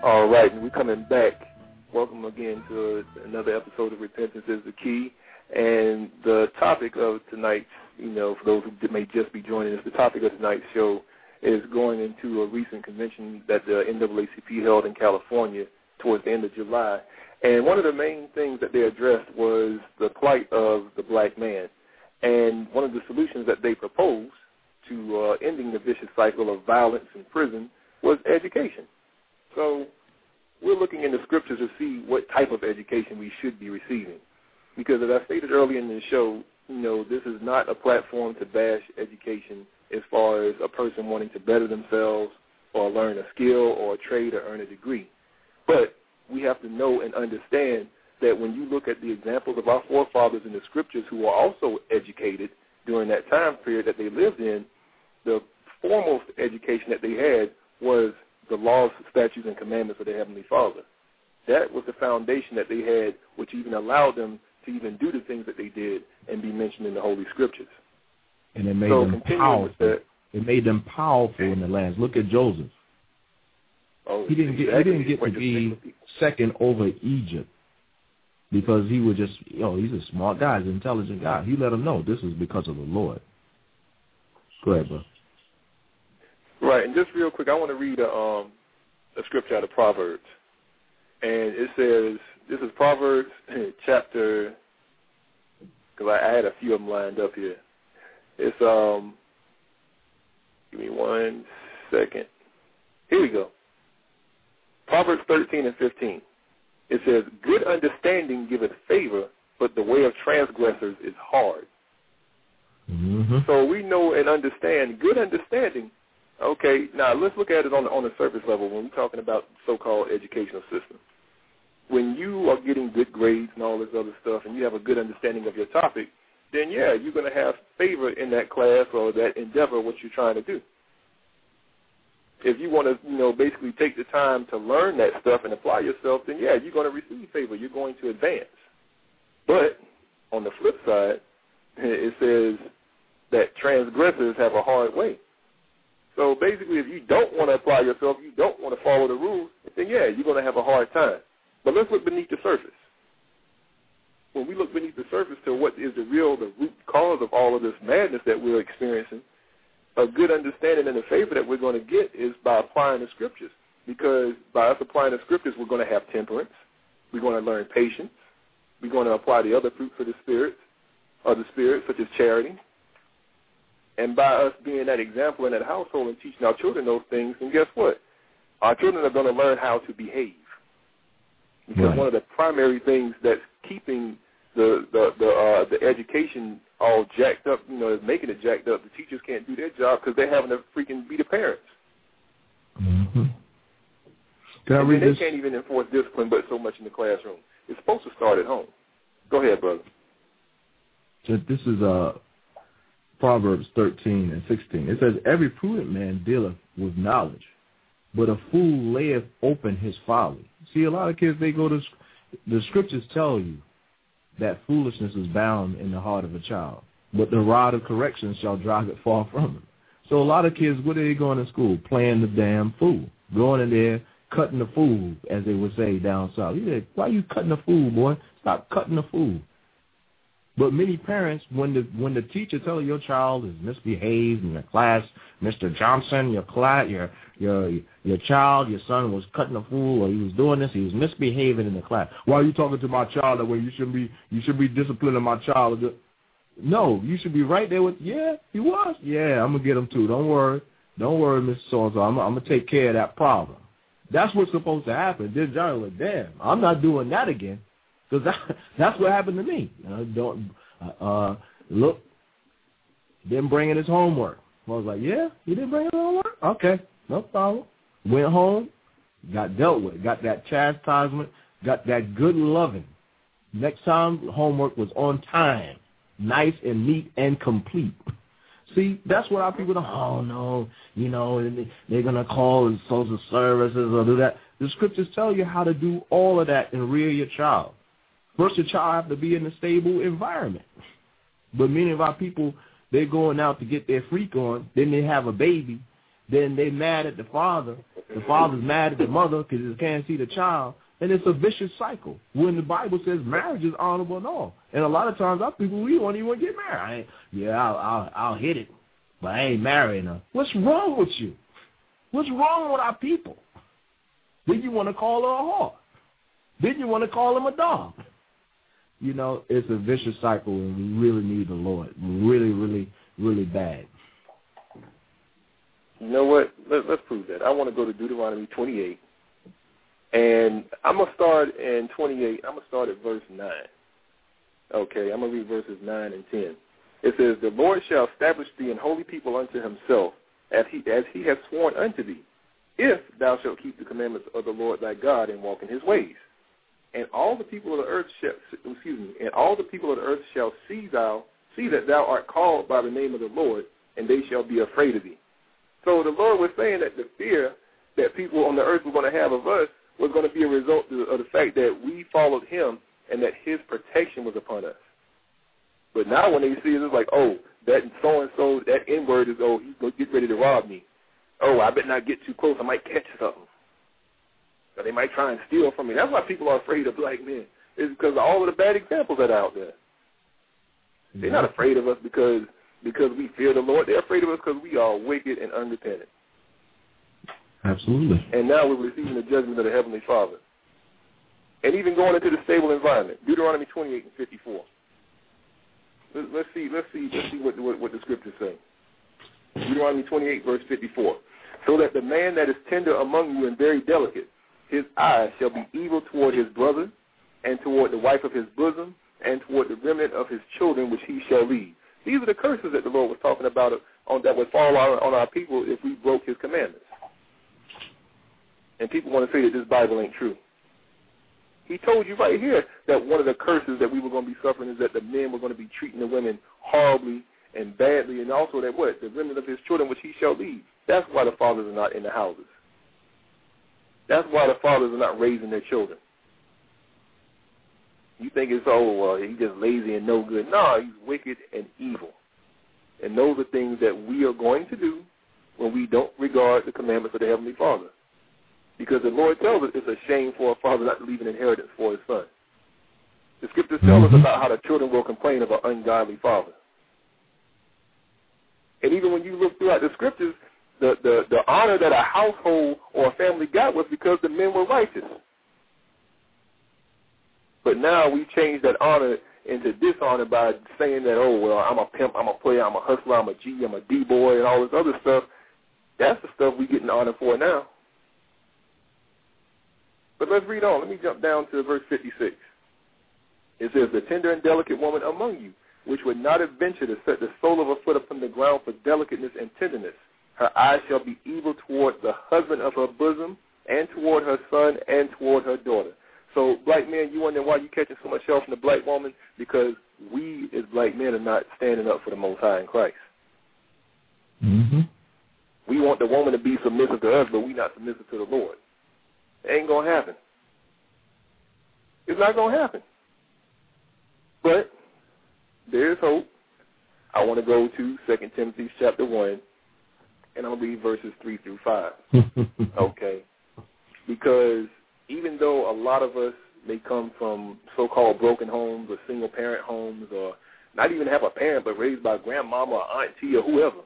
All right, and we're coming back. Welcome again to another episode of Repentance is the Key. And the topic of tonight's, for those who may just be joining us, the topic of tonight's show is going into a recent convention that the NAACP held in California towards the end of July. And one of the main things that they addressed was the plight of the black man. And one of the solutions that they proposed to ending the vicious cycle of violence in prison was education. So we're looking in the scriptures to see what type of education we should be receiving. Because as I stated earlier in the show, this is not a platform to bash education as far as a person wanting to better themselves or learn a skill or a trade or earn a degree. But we have to know and understand that when you look at the examples of our forefathers in the scriptures who were also educated during that time period that they lived in, the foremost education that they had was the laws, statutes, and commandments of their Heavenly Father. That was the foundation that they had, which even allowed them to even do the things that they did and be mentioned in the Holy Scriptures. And it made them powerful. It made them powerful in the lands. Look at Joseph. He didn't get to be second over Egypt because he was just, he's a smart guy, he's an intelligent guy. He let them know this is because of the Lord. Go ahead, bro. Right, and just real quick, I want to read a scripture out of Proverbs. And it says, this is Proverbs chapter, because I had a few of them lined up here. It's, give me 1 second. Here we go. Proverbs 13 and 15. It says, good understanding giveth favor, but the way of transgressors is hard. Mm-hmm. So we know and understand good understanding. Okay, now let's look at it on the surface level when we're talking about so-called educational system. When you are getting good grades and all this other stuff and you have a good understanding of your topic, then, yeah, you're going to have favor in that class or that endeavor, what you're trying to do. If you want to, basically take the time to learn that stuff and apply yourself, then, yeah, you're going to receive favor. You're going to advance. But on the flip side, it says that transgressors have a hard way. So basically, if you don't want to apply yourself, you don't want to follow the rules, then, yeah, you're going to have a hard time. But let's look beneath the surface. When we look beneath the surface to what is the root cause of all of this madness that we're experiencing, a good understanding and the favor that we're going to get is by applying the scriptures. Because by us applying the scriptures, we're going to have temperance. We're going to learn patience. We're going to apply the other fruits of the Spirit, such as charity. And by us being that example in that household and teaching our children those things, and guess what? Our children are going to learn how to behave. Because one of the primary things that's keeping the education all jacked up, is making it jacked up. The teachers can't do their job because they're having to freaking be the parents. Mm-hmm. They can't even enforce discipline but so much in the classroom. It's supposed to start at home. Go ahead, brother. So this is Proverbs 13 and 16. It says, every prudent man dealeth with knowledge, but a fool layeth open his folly. See, a lot of kids, they go to, the scriptures tell you that foolishness is bound in the heart of a child, but the rod of correction shall drive it far from him. So a lot of kids, what are they going to school? Playing the damn fool. Going in there, cutting the fool, as they would say down south. You say, why are you cutting the fool, boy? Stop cutting the fool. But many parents, when the teacher tells your child is misbehaved in the class, Mr. Johnson, your child, your son was cutting a fool, or he was doing this, he was misbehaving in the class. Why are you talking to my child that way? You should be disciplining my child. No, you should be right there with, yeah, he was. Yeah, I'm going to get him too. Don't worry, Mr. So-and-so. I'm going to take care of that problem. That's what's supposed to happen. This Johnny like, damn, I'm not doing that again. Because that's what happened to me. Look, didn't bring in his homework. I was like, yeah, you didn't bring in homework? Okay, no problem. Went home, got dealt with, got that chastisement, got that good loving. Next time, homework was on time, nice and neat and complete. See, that's what our people do. Oh, no, they're going to call the social services or do that. The scriptures tell you how to do all of that and rear your child. First, your child have to be in a stable environment. But many of our people, they're going out to get their freak on. Then they have a baby. then they mad at the father. The father's mad at the mother because he can't see the child. And it's a vicious cycle when the Bible says marriage is honorable and all. And a lot of times our people, we won't even get married. I'll hit it, but I ain't marrying her. What's wrong with you? What's wrong with our people? Then you want to call her a whore. Then you want to call him a dog. You know, it's a vicious cycle, and we really need the Lord. Really, really, really bad. You know what? Let's prove that. I want to go to Deuteronomy 28. And I'm going to start in 28. I'm going to start at verse 9. Okay, I'm going to read verses 9 and 10. It says, the Lord shall establish thee an holy people unto himself, as he hath sworn unto thee, if thou shalt keep the commandments of the Lord thy God and walk in his ways. And all the people of the earth shall see that thou art called by the name of the Lord, and they shall be afraid of thee. So the Lord was saying that the fear that people on the earth were going to have of us was going to be a result of the fact that we followed him and that his protection was upon us. But now when they see it, it's like, oh, that so-and-so, that N-word is, oh, he's going to get ready to rob me. Oh, I better not get too close. I might catch something. Or they might try and steal from me. That's why people are afraid of black men. It's because of all of the bad examples that are out there. They're not afraid of us because we fear the Lord. They're afraid of us because we are wicked and unrepentant. Absolutely. And now we're receiving the judgment of the Heavenly Father. And even going into the stable environment. Deuteronomy 28 and 54. Let's see what the scriptures say. Deuteronomy 28, verse 54. So that the man that is tender among you and very delicate, his eyes shall be evil toward his brother, and toward the wife of his bosom, and toward the remnant of his children which he shall lead. These are the curses that the Lord was talking about that would fall on our people if we broke his commandments. And people want to say that this Bible ain't true. He told you right here that one of the curses that we were going to be suffering is that the men were going to be treating the women horribly and badly, and also that what? The remnant of his children which he shall lead. That's why the fathers are not in the houses. That's why the fathers are not raising their children. You think it's, he's just lazy and no good. No, he's wicked and evil. And those are things that we are going to do when we don't regard the commandments of the Heavenly Father. Because the Lord tells us it's a shame for a father not to leave an inheritance for his son. The scriptures tell us about how the children will complain of an ungodly father. And even when you look throughout the scriptures, the honor that a household or a family got was because the men were righteous. But now we change that honor into dishonor by saying that, I'm a pimp, I'm a player, I'm a hustler, I'm a G, I'm a D-boy, and all this other stuff. That's the stuff we getting honor for now. But let's read on. Let me jump down to verse 56. It says, the tender and delicate woman among you, which would not have ventured to set the sole of her foot upon the ground for delicateness and tenderness, her eyes shall be evil toward the husband of her bosom, and toward her son, and toward her daughter. So, black men, you wonder why you catching so much hell from the black woman? Because we, as black men, are not standing up for the Most High in Christ. Mm-hmm. We want the woman to be submissive to us, but we not submissive to the Lord. It ain't going to happen. It's not going to happen. But there is hope. I want to go to 2 Timothy chapter 1, and I'm going to read verses 3 through 5. Okay? Because even though a lot of us may come from so-called broken homes or single-parent homes or not even have a parent but raised by grandmama or auntie or whoever,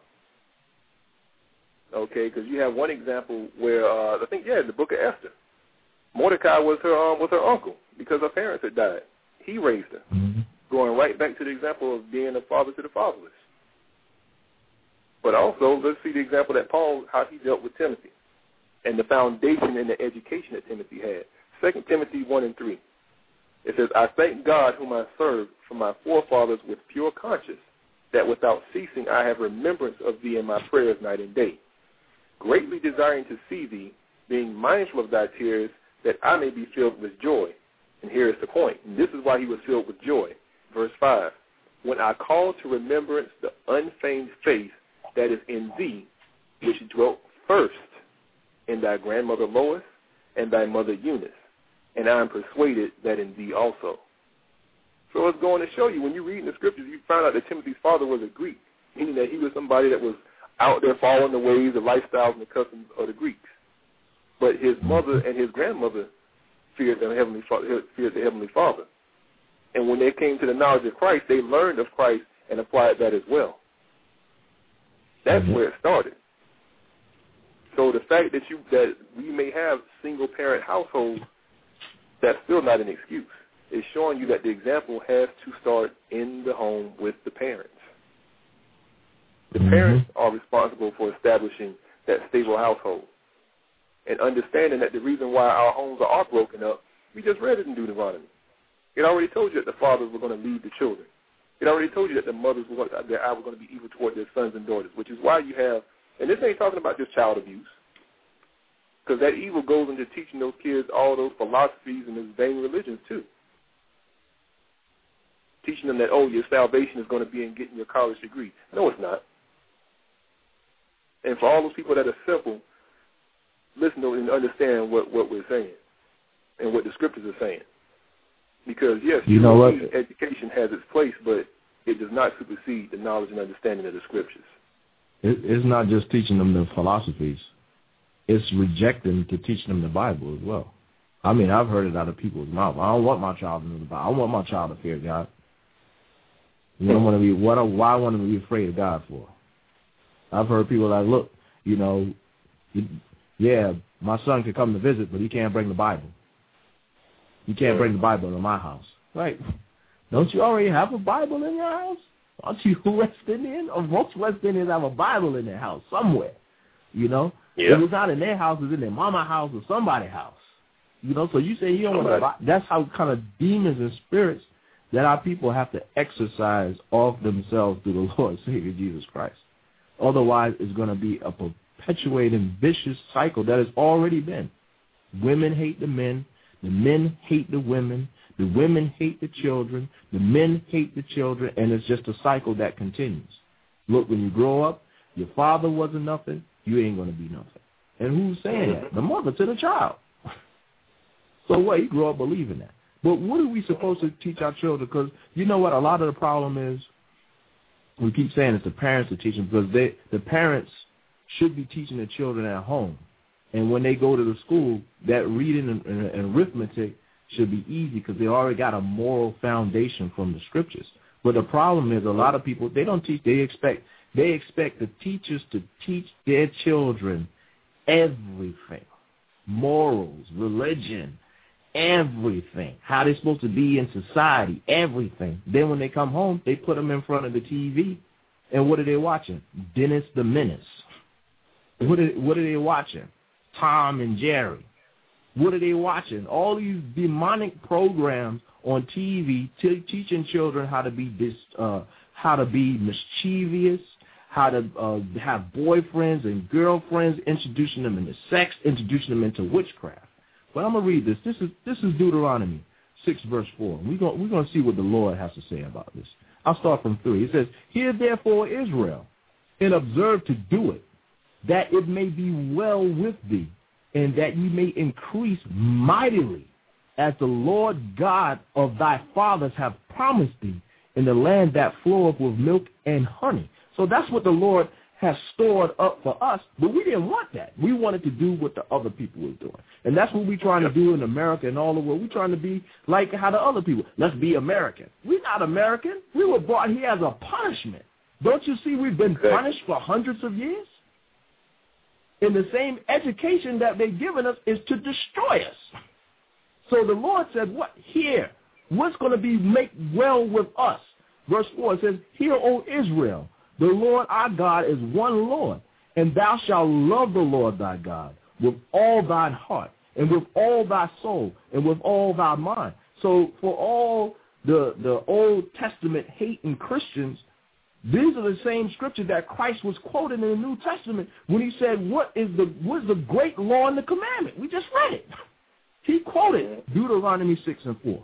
okay, because you have one example where I think, the book of Esther. Mordecai was her uncle because her parents had died. He raised her, going right back to the example of being a father to the fatherless. But also, let's see the example that Paul, how he dealt with Timothy and the foundation and the education that Timothy had. 2 Timothy 1 and 3. It says, I thank God whom I serve from my forefathers with pure conscience, that without ceasing I have remembrance of thee in my prayers night and day, greatly desiring to see thee, being mindful of thy tears, that I may be filled with joy. And here is the point. And this is why he was filled with joy. Verse 5. When I call to remembrance the unfeigned faith that is in thee, which dwelt first in thy grandmother Lois and thy mother Eunice, and I am persuaded that in thee also. So it's going to show you, when you read in the scriptures, you find out that Timothy's father was a Greek, meaning that he was somebody that was out there following the ways, the lifestyles, and the customs of the Greeks. But his mother and his grandmother feared the Heavenly Father. And when they came to the knowledge of Christ, they learned of Christ and applied that as well. That's where it started. So the fact that we may have single-parent households, that's still not an excuse. It's showing you that the example has to start in the home with the parents. The parents are responsible for establishing that stable household and understanding that the reason why our homes are broken up, we just read it in Deuteronomy. It already told you that the fathers were going to lead the children. It already told you that the mothers were going to be evil toward their sons and daughters, which is why you have, and this ain't talking about just child abuse, because that evil goes into teaching those kids all those philosophies and those vain religions too. Teaching them that, your salvation is going to be in getting your college degree. No, it's not. And for all those people that are simple, listen to and understand what we're saying and what the scriptures are saying. Because, yes, education has its place, but it does not supersede the knowledge and understanding of the scriptures. It's not just teaching them the philosophies. It's rejecting to teach them the Bible as well. I mean, I've heard it out of people's mouth. I don't want my child to know the Bible. I want my child to fear God. You don't want to be, why I want them to be afraid of God for? I've heard people like, look, my son can come to visit, but he can't bring the Bible. You can't bring the Bible into my house. Right. Don't you already have a Bible in your house? Aren't you West Indian? Or most West Indians have a Bible in their house somewhere, Yeah. If it's not in their house, it's in their mama's house or somebody's house. So you say you don't want to, that's how kind of demons and spirits that our people have to exercise off themselves through the Lord Savior Jesus Christ. Otherwise, it's going to be a perpetuating vicious cycle that has already been. Women hate the men hate the women hate the children, the men hate the children, and it's just a cycle that continues. Look, when you grow up, your father wasn't nothing, you ain't going to be nothing. And who's saying that? The mother to the child. So what? You grow up believing that. But what are we supposed to teach our children? Because you know what? A lot of the problem is, we keep saying it's the parents that teach them, because the parents should be teaching the children at home. And when they go to the school, that reading and arithmetic should be easy because they already got a moral foundation from the scriptures. But the problem is a lot of people, they don't teach. They expect the teachers to teach their children everything, morals, religion, everything, how they're supposed to be in society, everything. Then when they come home, they put them in front of the TV, and what are they watching? Dennis the Menace. What are they watching? Tom and Jerry. What are they watching? All these demonic programs on TV teaching children how to be mischievous, how to have boyfriends and girlfriends, introducing them into sex, introducing them into witchcraft. But I'm gonna read this. This is Deuteronomy 6 verse 4. We're gonna see what the Lord has to say about this. I'll start from 3. It says, "Hear therefore, Israel, and observe to do it, that it may be well with thee, and that ye may increase mightily, as the Lord God of thy fathers have promised thee, in the land that floweth with milk and honey." So that's what the Lord has stored up for us, but we didn't want that. We wanted to do what the other people were doing. And that's what we're trying to do in America and all the world. We're trying to be like how the other people. Let's be American. We're not American. We were brought here as a punishment. Don't you see we've been punished for hundreds of years? And the same education that they've given us is to destroy us. So the Lord said, what? Here. What's going to be make well with us? Verse 4 says, "Hear, O Israel, the Lord our God is one Lord, and thou shalt love the Lord thy God with all thine heart, and with all thy soul, and with all thy mind." So for all the Old Testament hating Christians, these are the same scriptures that Christ was quoting in the New Testament when he said, what is the great law and the commandment? We just read it. He quoted Deuteronomy 6 and 4.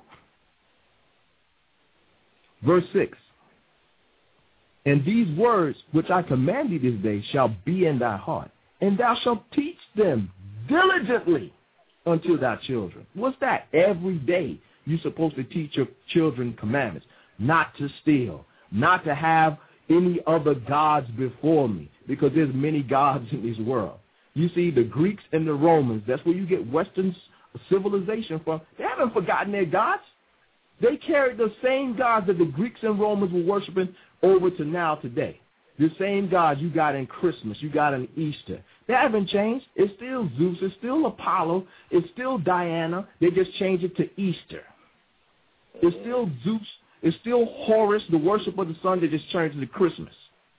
Verse 6. "And these words which I command thee this day shall be in thy heart, and thou shalt teach them diligently unto thy children." What's that? Every day you're supposed to teach your children commandments. Not to steal, not to have any other gods before me. because there's many gods in this world. You see, the Greeks and the Romans, that's where you get Western civilization from. They haven't forgotten their gods. They carried the same gods that the Greeks and Romans were worshiping over to now today. The same gods you got in Christmas, you got in Easter. They haven't changed. It's still Zeus, it's still Apollo, it's still Diana. They just changed it to Easter. It's still Zeus, it's still Horus, the worship of the sun. They just changed it to Christmas.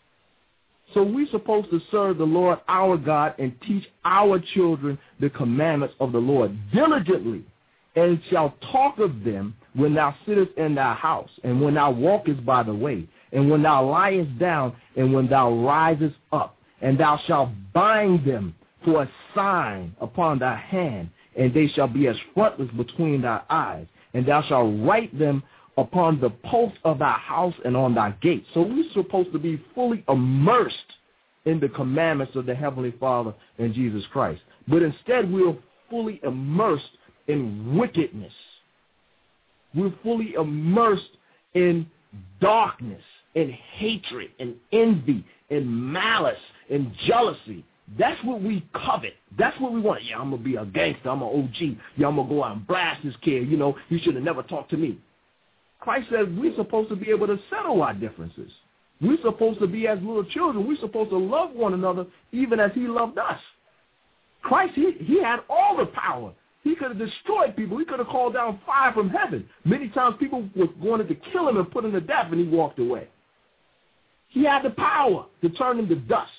So we're supposed to serve the Lord our God and teach our children the commandments of the Lord diligently, and shall talk of them when thou sittest in thy house, and when thou walkest by the way, and when thou liest down, and when thou risest up. And thou shalt bind them for a sign upon thy hand, and they shall be as frontlets between thy eyes. And thou shalt write them upon the posts of thy house and on thy gates. So we're supposed to be fully immersed in the commandments of the Heavenly Father and Jesus Christ. But instead, we're fully immersed in wickedness. We're fully immersed in darkness, in hatred, in envy, in malice, in jealousy. That's what we covet. That's what we want. Yeah, I'm going to be a gangster. I'm an OG. Yeah, I'm going to go out and blast this kid. You know, you should have never talked to me. Christ says we're supposed to be able to settle our differences. We're supposed to be as little children. We're supposed to love one another even as he loved us. Christ, he had all the power. He could have destroyed people. He could have called down fire from heaven. Many times people wanted to kill him and put him to death, and he walked away. He had the power to turn him to dust.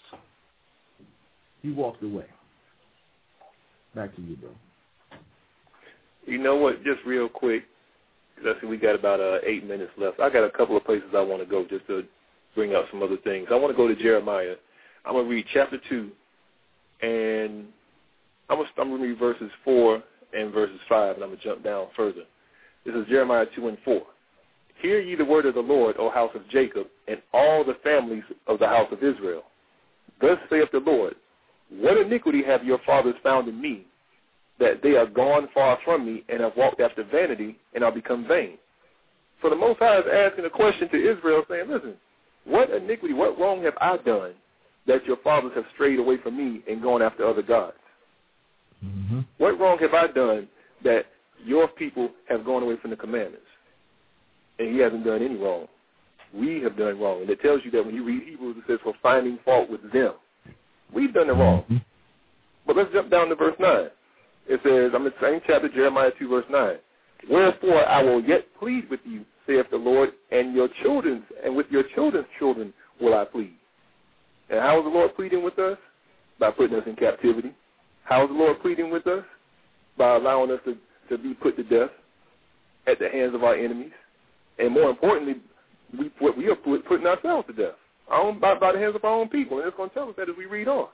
He walked away. Back to you, bro. You know what? Just real quick, because I see we got about 8 minutes left. I got a couple of places I want to go just to bring out some other things. I want to go to Jeremiah. I'm going to read chapter 2, and I'm going to read verses 4 and verses 5, and I'm going to jump down further. This is Jeremiah 2 and 4. Hear ye the word of the Lord, O house of Jacob, and all the families of the house of Israel. Thus saith the Lord, what iniquity have your fathers found in me, that they are gone far from me, and have walked after vanity, and are become vain? So the Most High is asking a question to Israel, saying, listen, what iniquity, what wrong have I done that your fathers have strayed away from me and gone after other gods? Mm-hmm. What wrong have I done that your people have gone away from the commandments? And he hasn't done any wrong. We have done wrong. And it tells you that when you read Hebrews, it says, for finding fault with them. We've done the wrong. Mm-hmm. But let's jump down to verse 9. It says, I'm in the same chapter, Jeremiah 2, verse 9. Wherefore I will yet plead with you, saith the Lord, and your children's, and with your children's children will I plead. And how is the Lord pleading with us? By putting us in captivity. How is the Lord pleading with us? By allowing us to be put to death at the hands of our enemies. And more importantly, we are putting ourselves to death by the hands of our own people. And it's going to tell us that as we read on.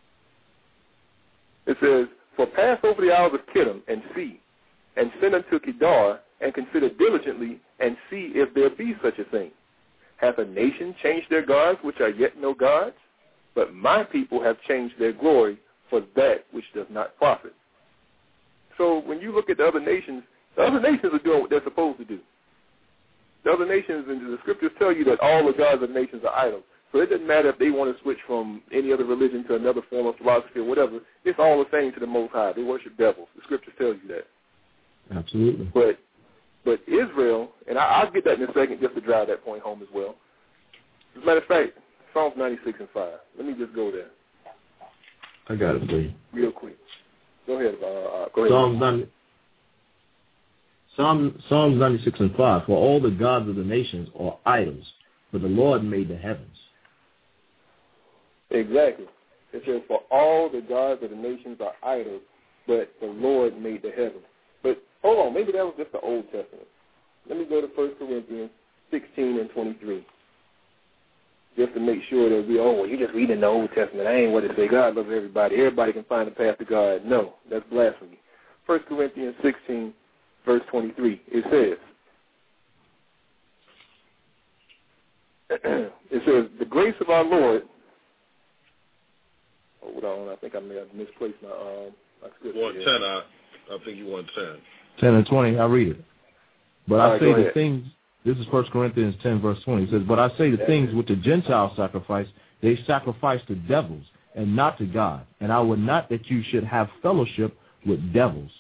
It says, for pass over the isles of Kittim and see, and send unto Kedar, and consider diligently, and see if there be such a thing. Hath a nation changed their gods, which are yet no gods? But my people have changed their glory for that which does not profit. So when you look at the other nations are doing what they're supposed to do. The other nations, and the scriptures tell you that all the gods of nations are idols. So it doesn't matter if they want to switch from any other religion to another form of philosophy or whatever. It's all the same to the Most High. They worship devils. The scriptures tell you that. Absolutely. But Israel, and I'll get that in a second just to drive that point home as well. As a matter of fact, Psalms 96 and 5. Let me just go there. I got it for you. Real quick. Go ahead. Go ahead. Psalms 96 and 5. For all the gods of the nations are idols, but the Lord made the heavens. Exactly. It says, for all the gods of the nations are idols, but the Lord made the heavens. But hold on, maybe that was just the Old Testament. Let me go to 1 Corinthians 16 and 23. Just to make sure that you're just reading the Old Testament. I ain't what it say, God loves everybody. Everybody can find the path to God. No, that's blasphemy. 1 Corinthians 16, verse 23, it says, the grace of our Lord, hold on, I think I may have misplaced my scripture. You want 10, I think you want 10. 10 and 20, I read it. But I say the things, this is 1 Corinthians 10, verse 20. It says, but I say the things which the Gentiles sacrifice, They sacrifice to devils and not to God. And I would not that you should have fellowship with devils.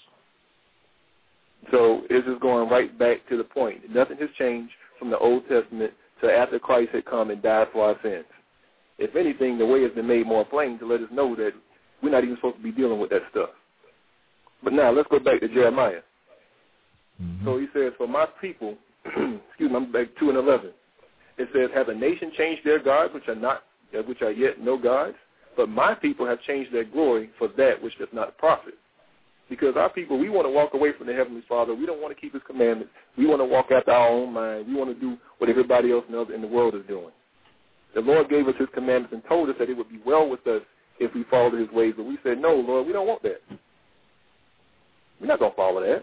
So it's just going right back to the point. Nothing has changed from the Old Testament to after Christ had come and died for our sins. If anything, the way has been made more plain to let us know that we're not even supposed to be dealing with that stuff. But now let's go back to Jeremiah. Mm-hmm. So he says, for my people, excuse me, I'm back 2:11. It says, have a nation changed their gods, which are yet no gods? But my people have changed their glory for that which does not profit. Because our people, we want to walk away from the Heavenly Father. We don't want to keep His commandments. We want to walk after our own mind. We want to do what everybody else in the world is doing. The Lord gave us His commandments and told us that it would be well with us if we followed His ways. But we said, no, Lord, we don't want that. We're not going to follow that.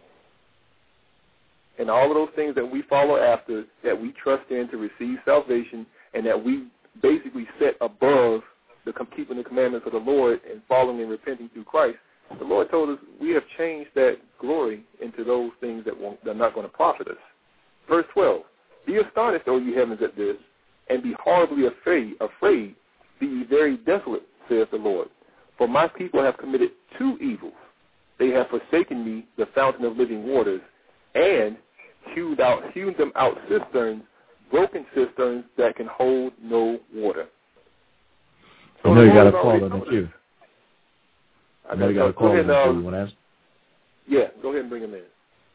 And all of those things that we follow after, that we trust in to receive salvation, and that we basically set above keeping the commandments of the Lord and following and repenting through Christ, the Lord told us we have changed that glory into those things that are not going to profit us. Verse 12, be astonished, O ye heavens, at this, and be horribly afraid, be ye very desolate, saith the Lord. For my people have committed two evils. They have forsaken me, the fountain of living waters, and hewn them out cisterns, broken cisterns that can hold no water. So I know you got a call in the queue. I know you got a call in the queue. You want to ask? Yeah, go ahead and bring him in.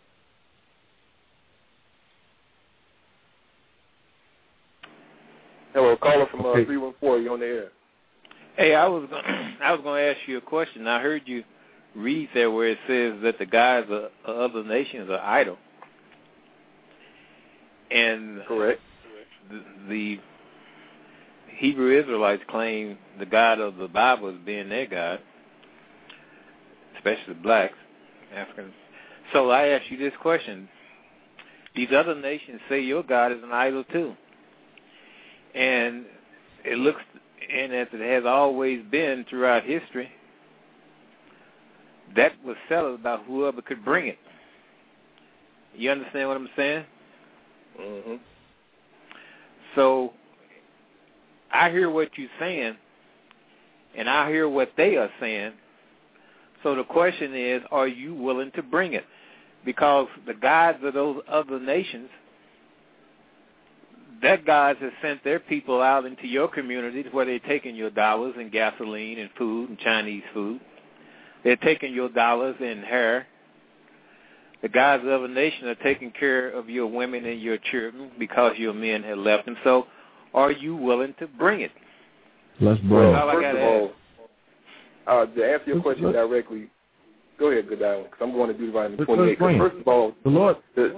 Hello, caller from 314. You're on the air. Hey, I was going to ask you a question. I heard you read there where it says that the gods of other nations are idle. And correct. The Hebrew Israelites claim the God of the Bible as being their God, especially blacks, Africans. So I ask you this question. These other nations say your God is an idol too. And it looks, and as it has always been throughout history, that was settled by whoever could bring it. You understand what I'm saying? Mm-hmm. So I hear what you're saying, and I hear what they are saying. So the question is, are you willing to bring it? Because the gods of those other nations, that gods have sent their people out into your communities where they're taking your dollars and gasoline and food and Chinese food. They're taking your dollars and hair. The gods of other nations are taking care of your women and your children because your men have left them. So are you willing to bring it? Let's bring it. First of all, to answer your question directly, go ahead, Godwin, because I'm going to Deuteronomy 28. First of all, the Lord.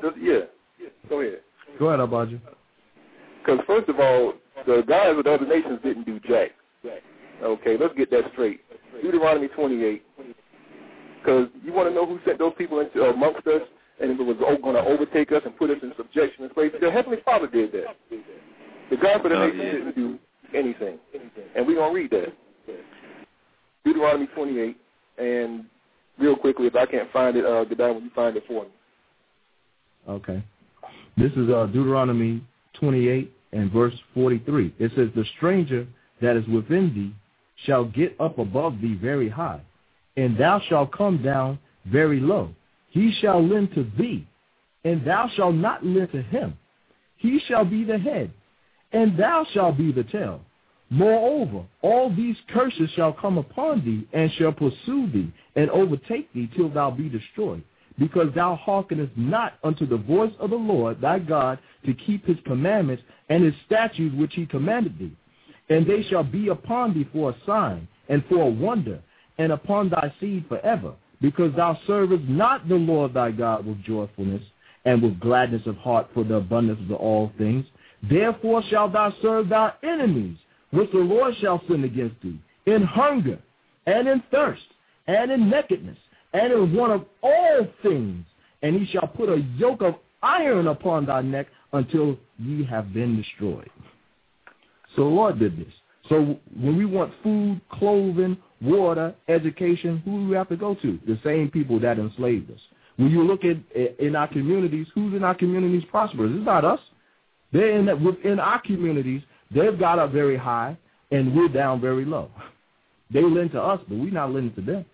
Go ahead. Go ahead, Abaji. Because first of all, the guys of the other nations didn't do jack. Okay, let's get that straight. Deuteronomy 28. Because you want to know who sent those people into amongst us and it was going to overtake us and put us in subjection and slavery? The Heavenly Father did that. The God of the nations didn't do anything. And we're going to read that. Deuteronomy 28. And real quickly, if I can't find it, Godwin, will you find it for me? Okay. This is Deuteronomy 28 and verse 43. It says, the stranger that is within thee shall get up above thee very high, and thou shalt come down very low. He shall lend to thee, and thou shalt not lend to him. He shall be the head, and thou shalt be the tail. Moreover, all these curses shall come upon thee, and shall pursue thee, and overtake thee till thou be destroyed, because thou hearkenest not unto the voice of the Lord thy God to keep his commandments and his statutes which he commanded thee. And they shall be upon thee for a sign and for a wonder, and upon thy seed forever, because thou servest not the Lord thy God with joyfulness and with gladness of heart for the abundance of all things. Therefore shalt thou serve thy enemies, which the Lord shall send against thee, in hunger, and in thirst, and in nakedness, and in want of all things. And he shall put a yoke of iron upon thy neck until ye have been destroyed. So the Lord did this. So when we want food, clothing, water, education, who do we have to go to? The same people that enslaved us. When you look at in our communities, who's in our communities prosperous? It's not us. They're within our communities. They've got up very high. and we're down very low. They lend to us, but we're not lending to them.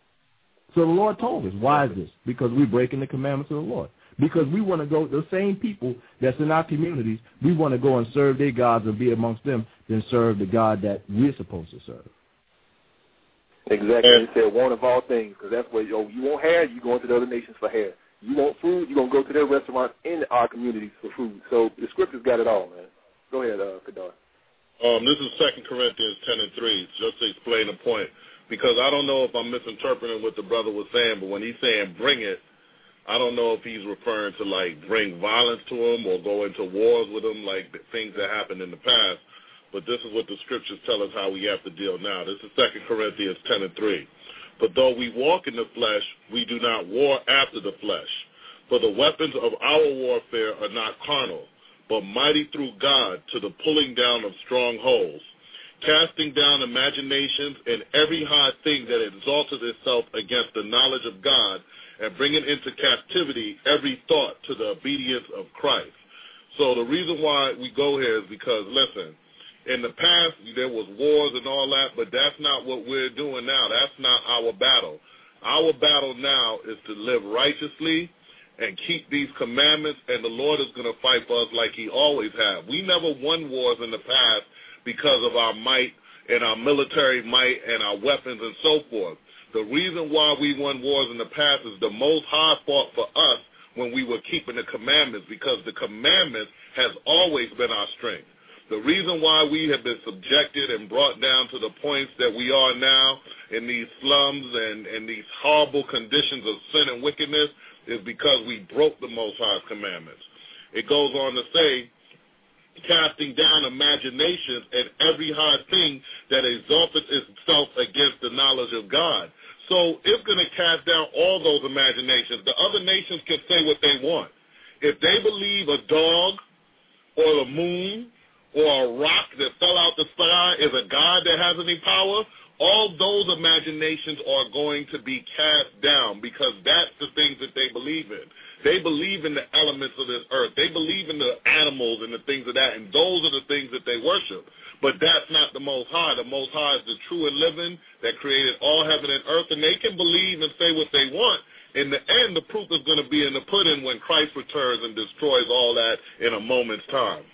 So the Lord told us, why is this? Because we're breaking the commandments of the Lord. Because we want to go, the same people that's in our communities, we want to go and serve their gods and be amongst them than serve the God that we're supposed to serve. Exactly. He said one of all things, because that's where you want hair, you go into the other nations for hair. You want food, you're going to go to their restaurants in our communities for food. So the scriptures got it all, man. Go ahead, Kadar. This is 2 Corinthians 10:3, just to explain the point. Because I don't know if I'm misinterpreting what the brother was saying, but when he's saying bring it, I don't know if he's referring to, like, bring violence to him or go into wars with him, like things that happened in the past. But this is what the scriptures tell us how we have to deal now. This is 2 Corinthians 10:3. But though we walk in the flesh, we do not war after the flesh. For the weapons of our warfare are not carnal, but mighty through God to the pulling down of strongholds, casting down imaginations and every high thing that exalted itself against the knowledge of God, and bringing into captivity every thought to the obedience of Christ. So the reason why we go here is because, listen, in the past there was wars and all that, but that's not what we're doing now. That's not our battle. Our battle now is to live righteously and keep these commandments, and the Lord is going to fight for us like he always has. We never won wars in the past because of our might and our military might and our weapons and so forth. The reason why we won wars in the past is the Most High fought for us when we were keeping the commandments, because the commandments has always been our strength. The reason why we have been subjected and brought down to the points that we are now in these slums and these horrible conditions of sin and wickedness is because we broke the Most High's commandments. It goes on to say, casting down imaginations and every high thing that exalted itself against the knowledge of God. So it's going to cast down all those imaginations. The other nations can say what they want. If they believe a dog or the moon or a rock that fell out the sky is a God that has any power, all those imaginations are going to be cast down, because that's the things that they believe in. They believe in the elements of this earth. They believe in the animals and the things of that, and those are the things that they worship. But that's not the Most High. The Most High is the true and living that created all heaven and earth, and they can believe and say what they want. In the end, the proof is going to be in the pudding when Christ returns and destroys all that in a moment's time.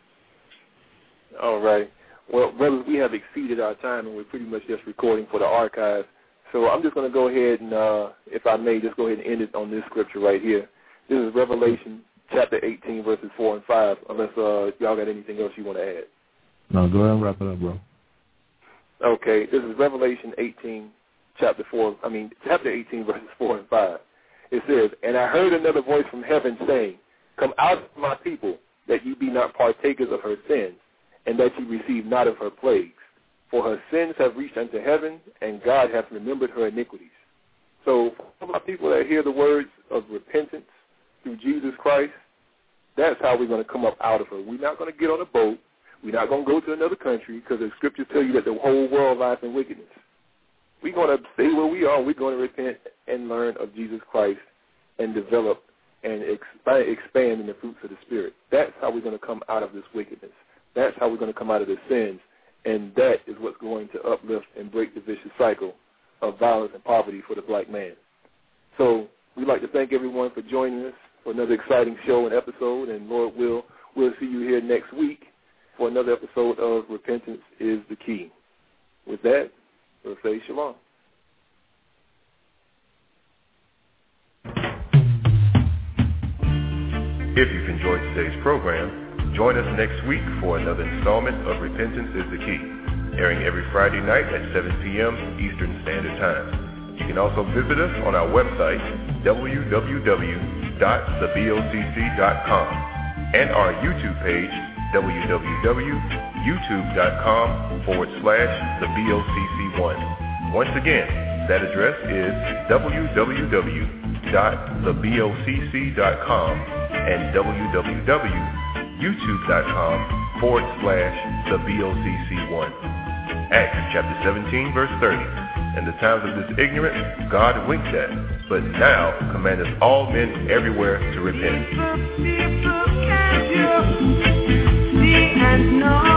All right. Well, brothers, we have exceeded our time, and we're pretty much just recording for the archive. So I'm just going to go ahead and, if I may, just go ahead and end it on this scripture right here. This is Revelation chapter 18, verses 4 and 5, unless y'all got anything else you want to add. No, go ahead and wrap it up, bro. Okay, this is Revelation 18, chapter 18, verses 4 and 5. It says, "And I heard another voice from heaven saying, Come out of my people, that you be not partakers of her sins, and that you receive not of her plagues. For her sins have reached unto heaven, and God hath remembered her iniquities." So for my people that hear the words of repentance through Jesus Christ, that's how we're going to come up out of her. We're not going to get on a boat. We're not going to go to another country, because the scriptures tell you that the whole world lies in wickedness. We're going to stay where we are. We're going to repent and learn of Jesus Christ and develop and expand in the fruits of the Spirit. That's how we're going to come out of this wickedness. That's how we're going to come out of the sins, and that is what's going to uplift and break the vicious cycle of violence and poverty for the black man. So we'd like to thank everyone for joining us for another exciting show and episode, and Lord will, we'll see you here next week for another episode of Repentance is the Key. With that, we'll say shalom. If you've enjoyed today's program, join us next week for another installment of Repentance is the Key, airing every Friday night at 7 p.m. Eastern Standard Time. You can also visit us on our website, www.thebocc.com, and our YouTube page, www.youtube.com/thebocc1. Once again, that address is www.thebocc.com and www.youtube.com/thebocc1. Acts chapter 17, verse 30. In the times of this ignorance, God winked at, but now commandeth all men everywhere to repent.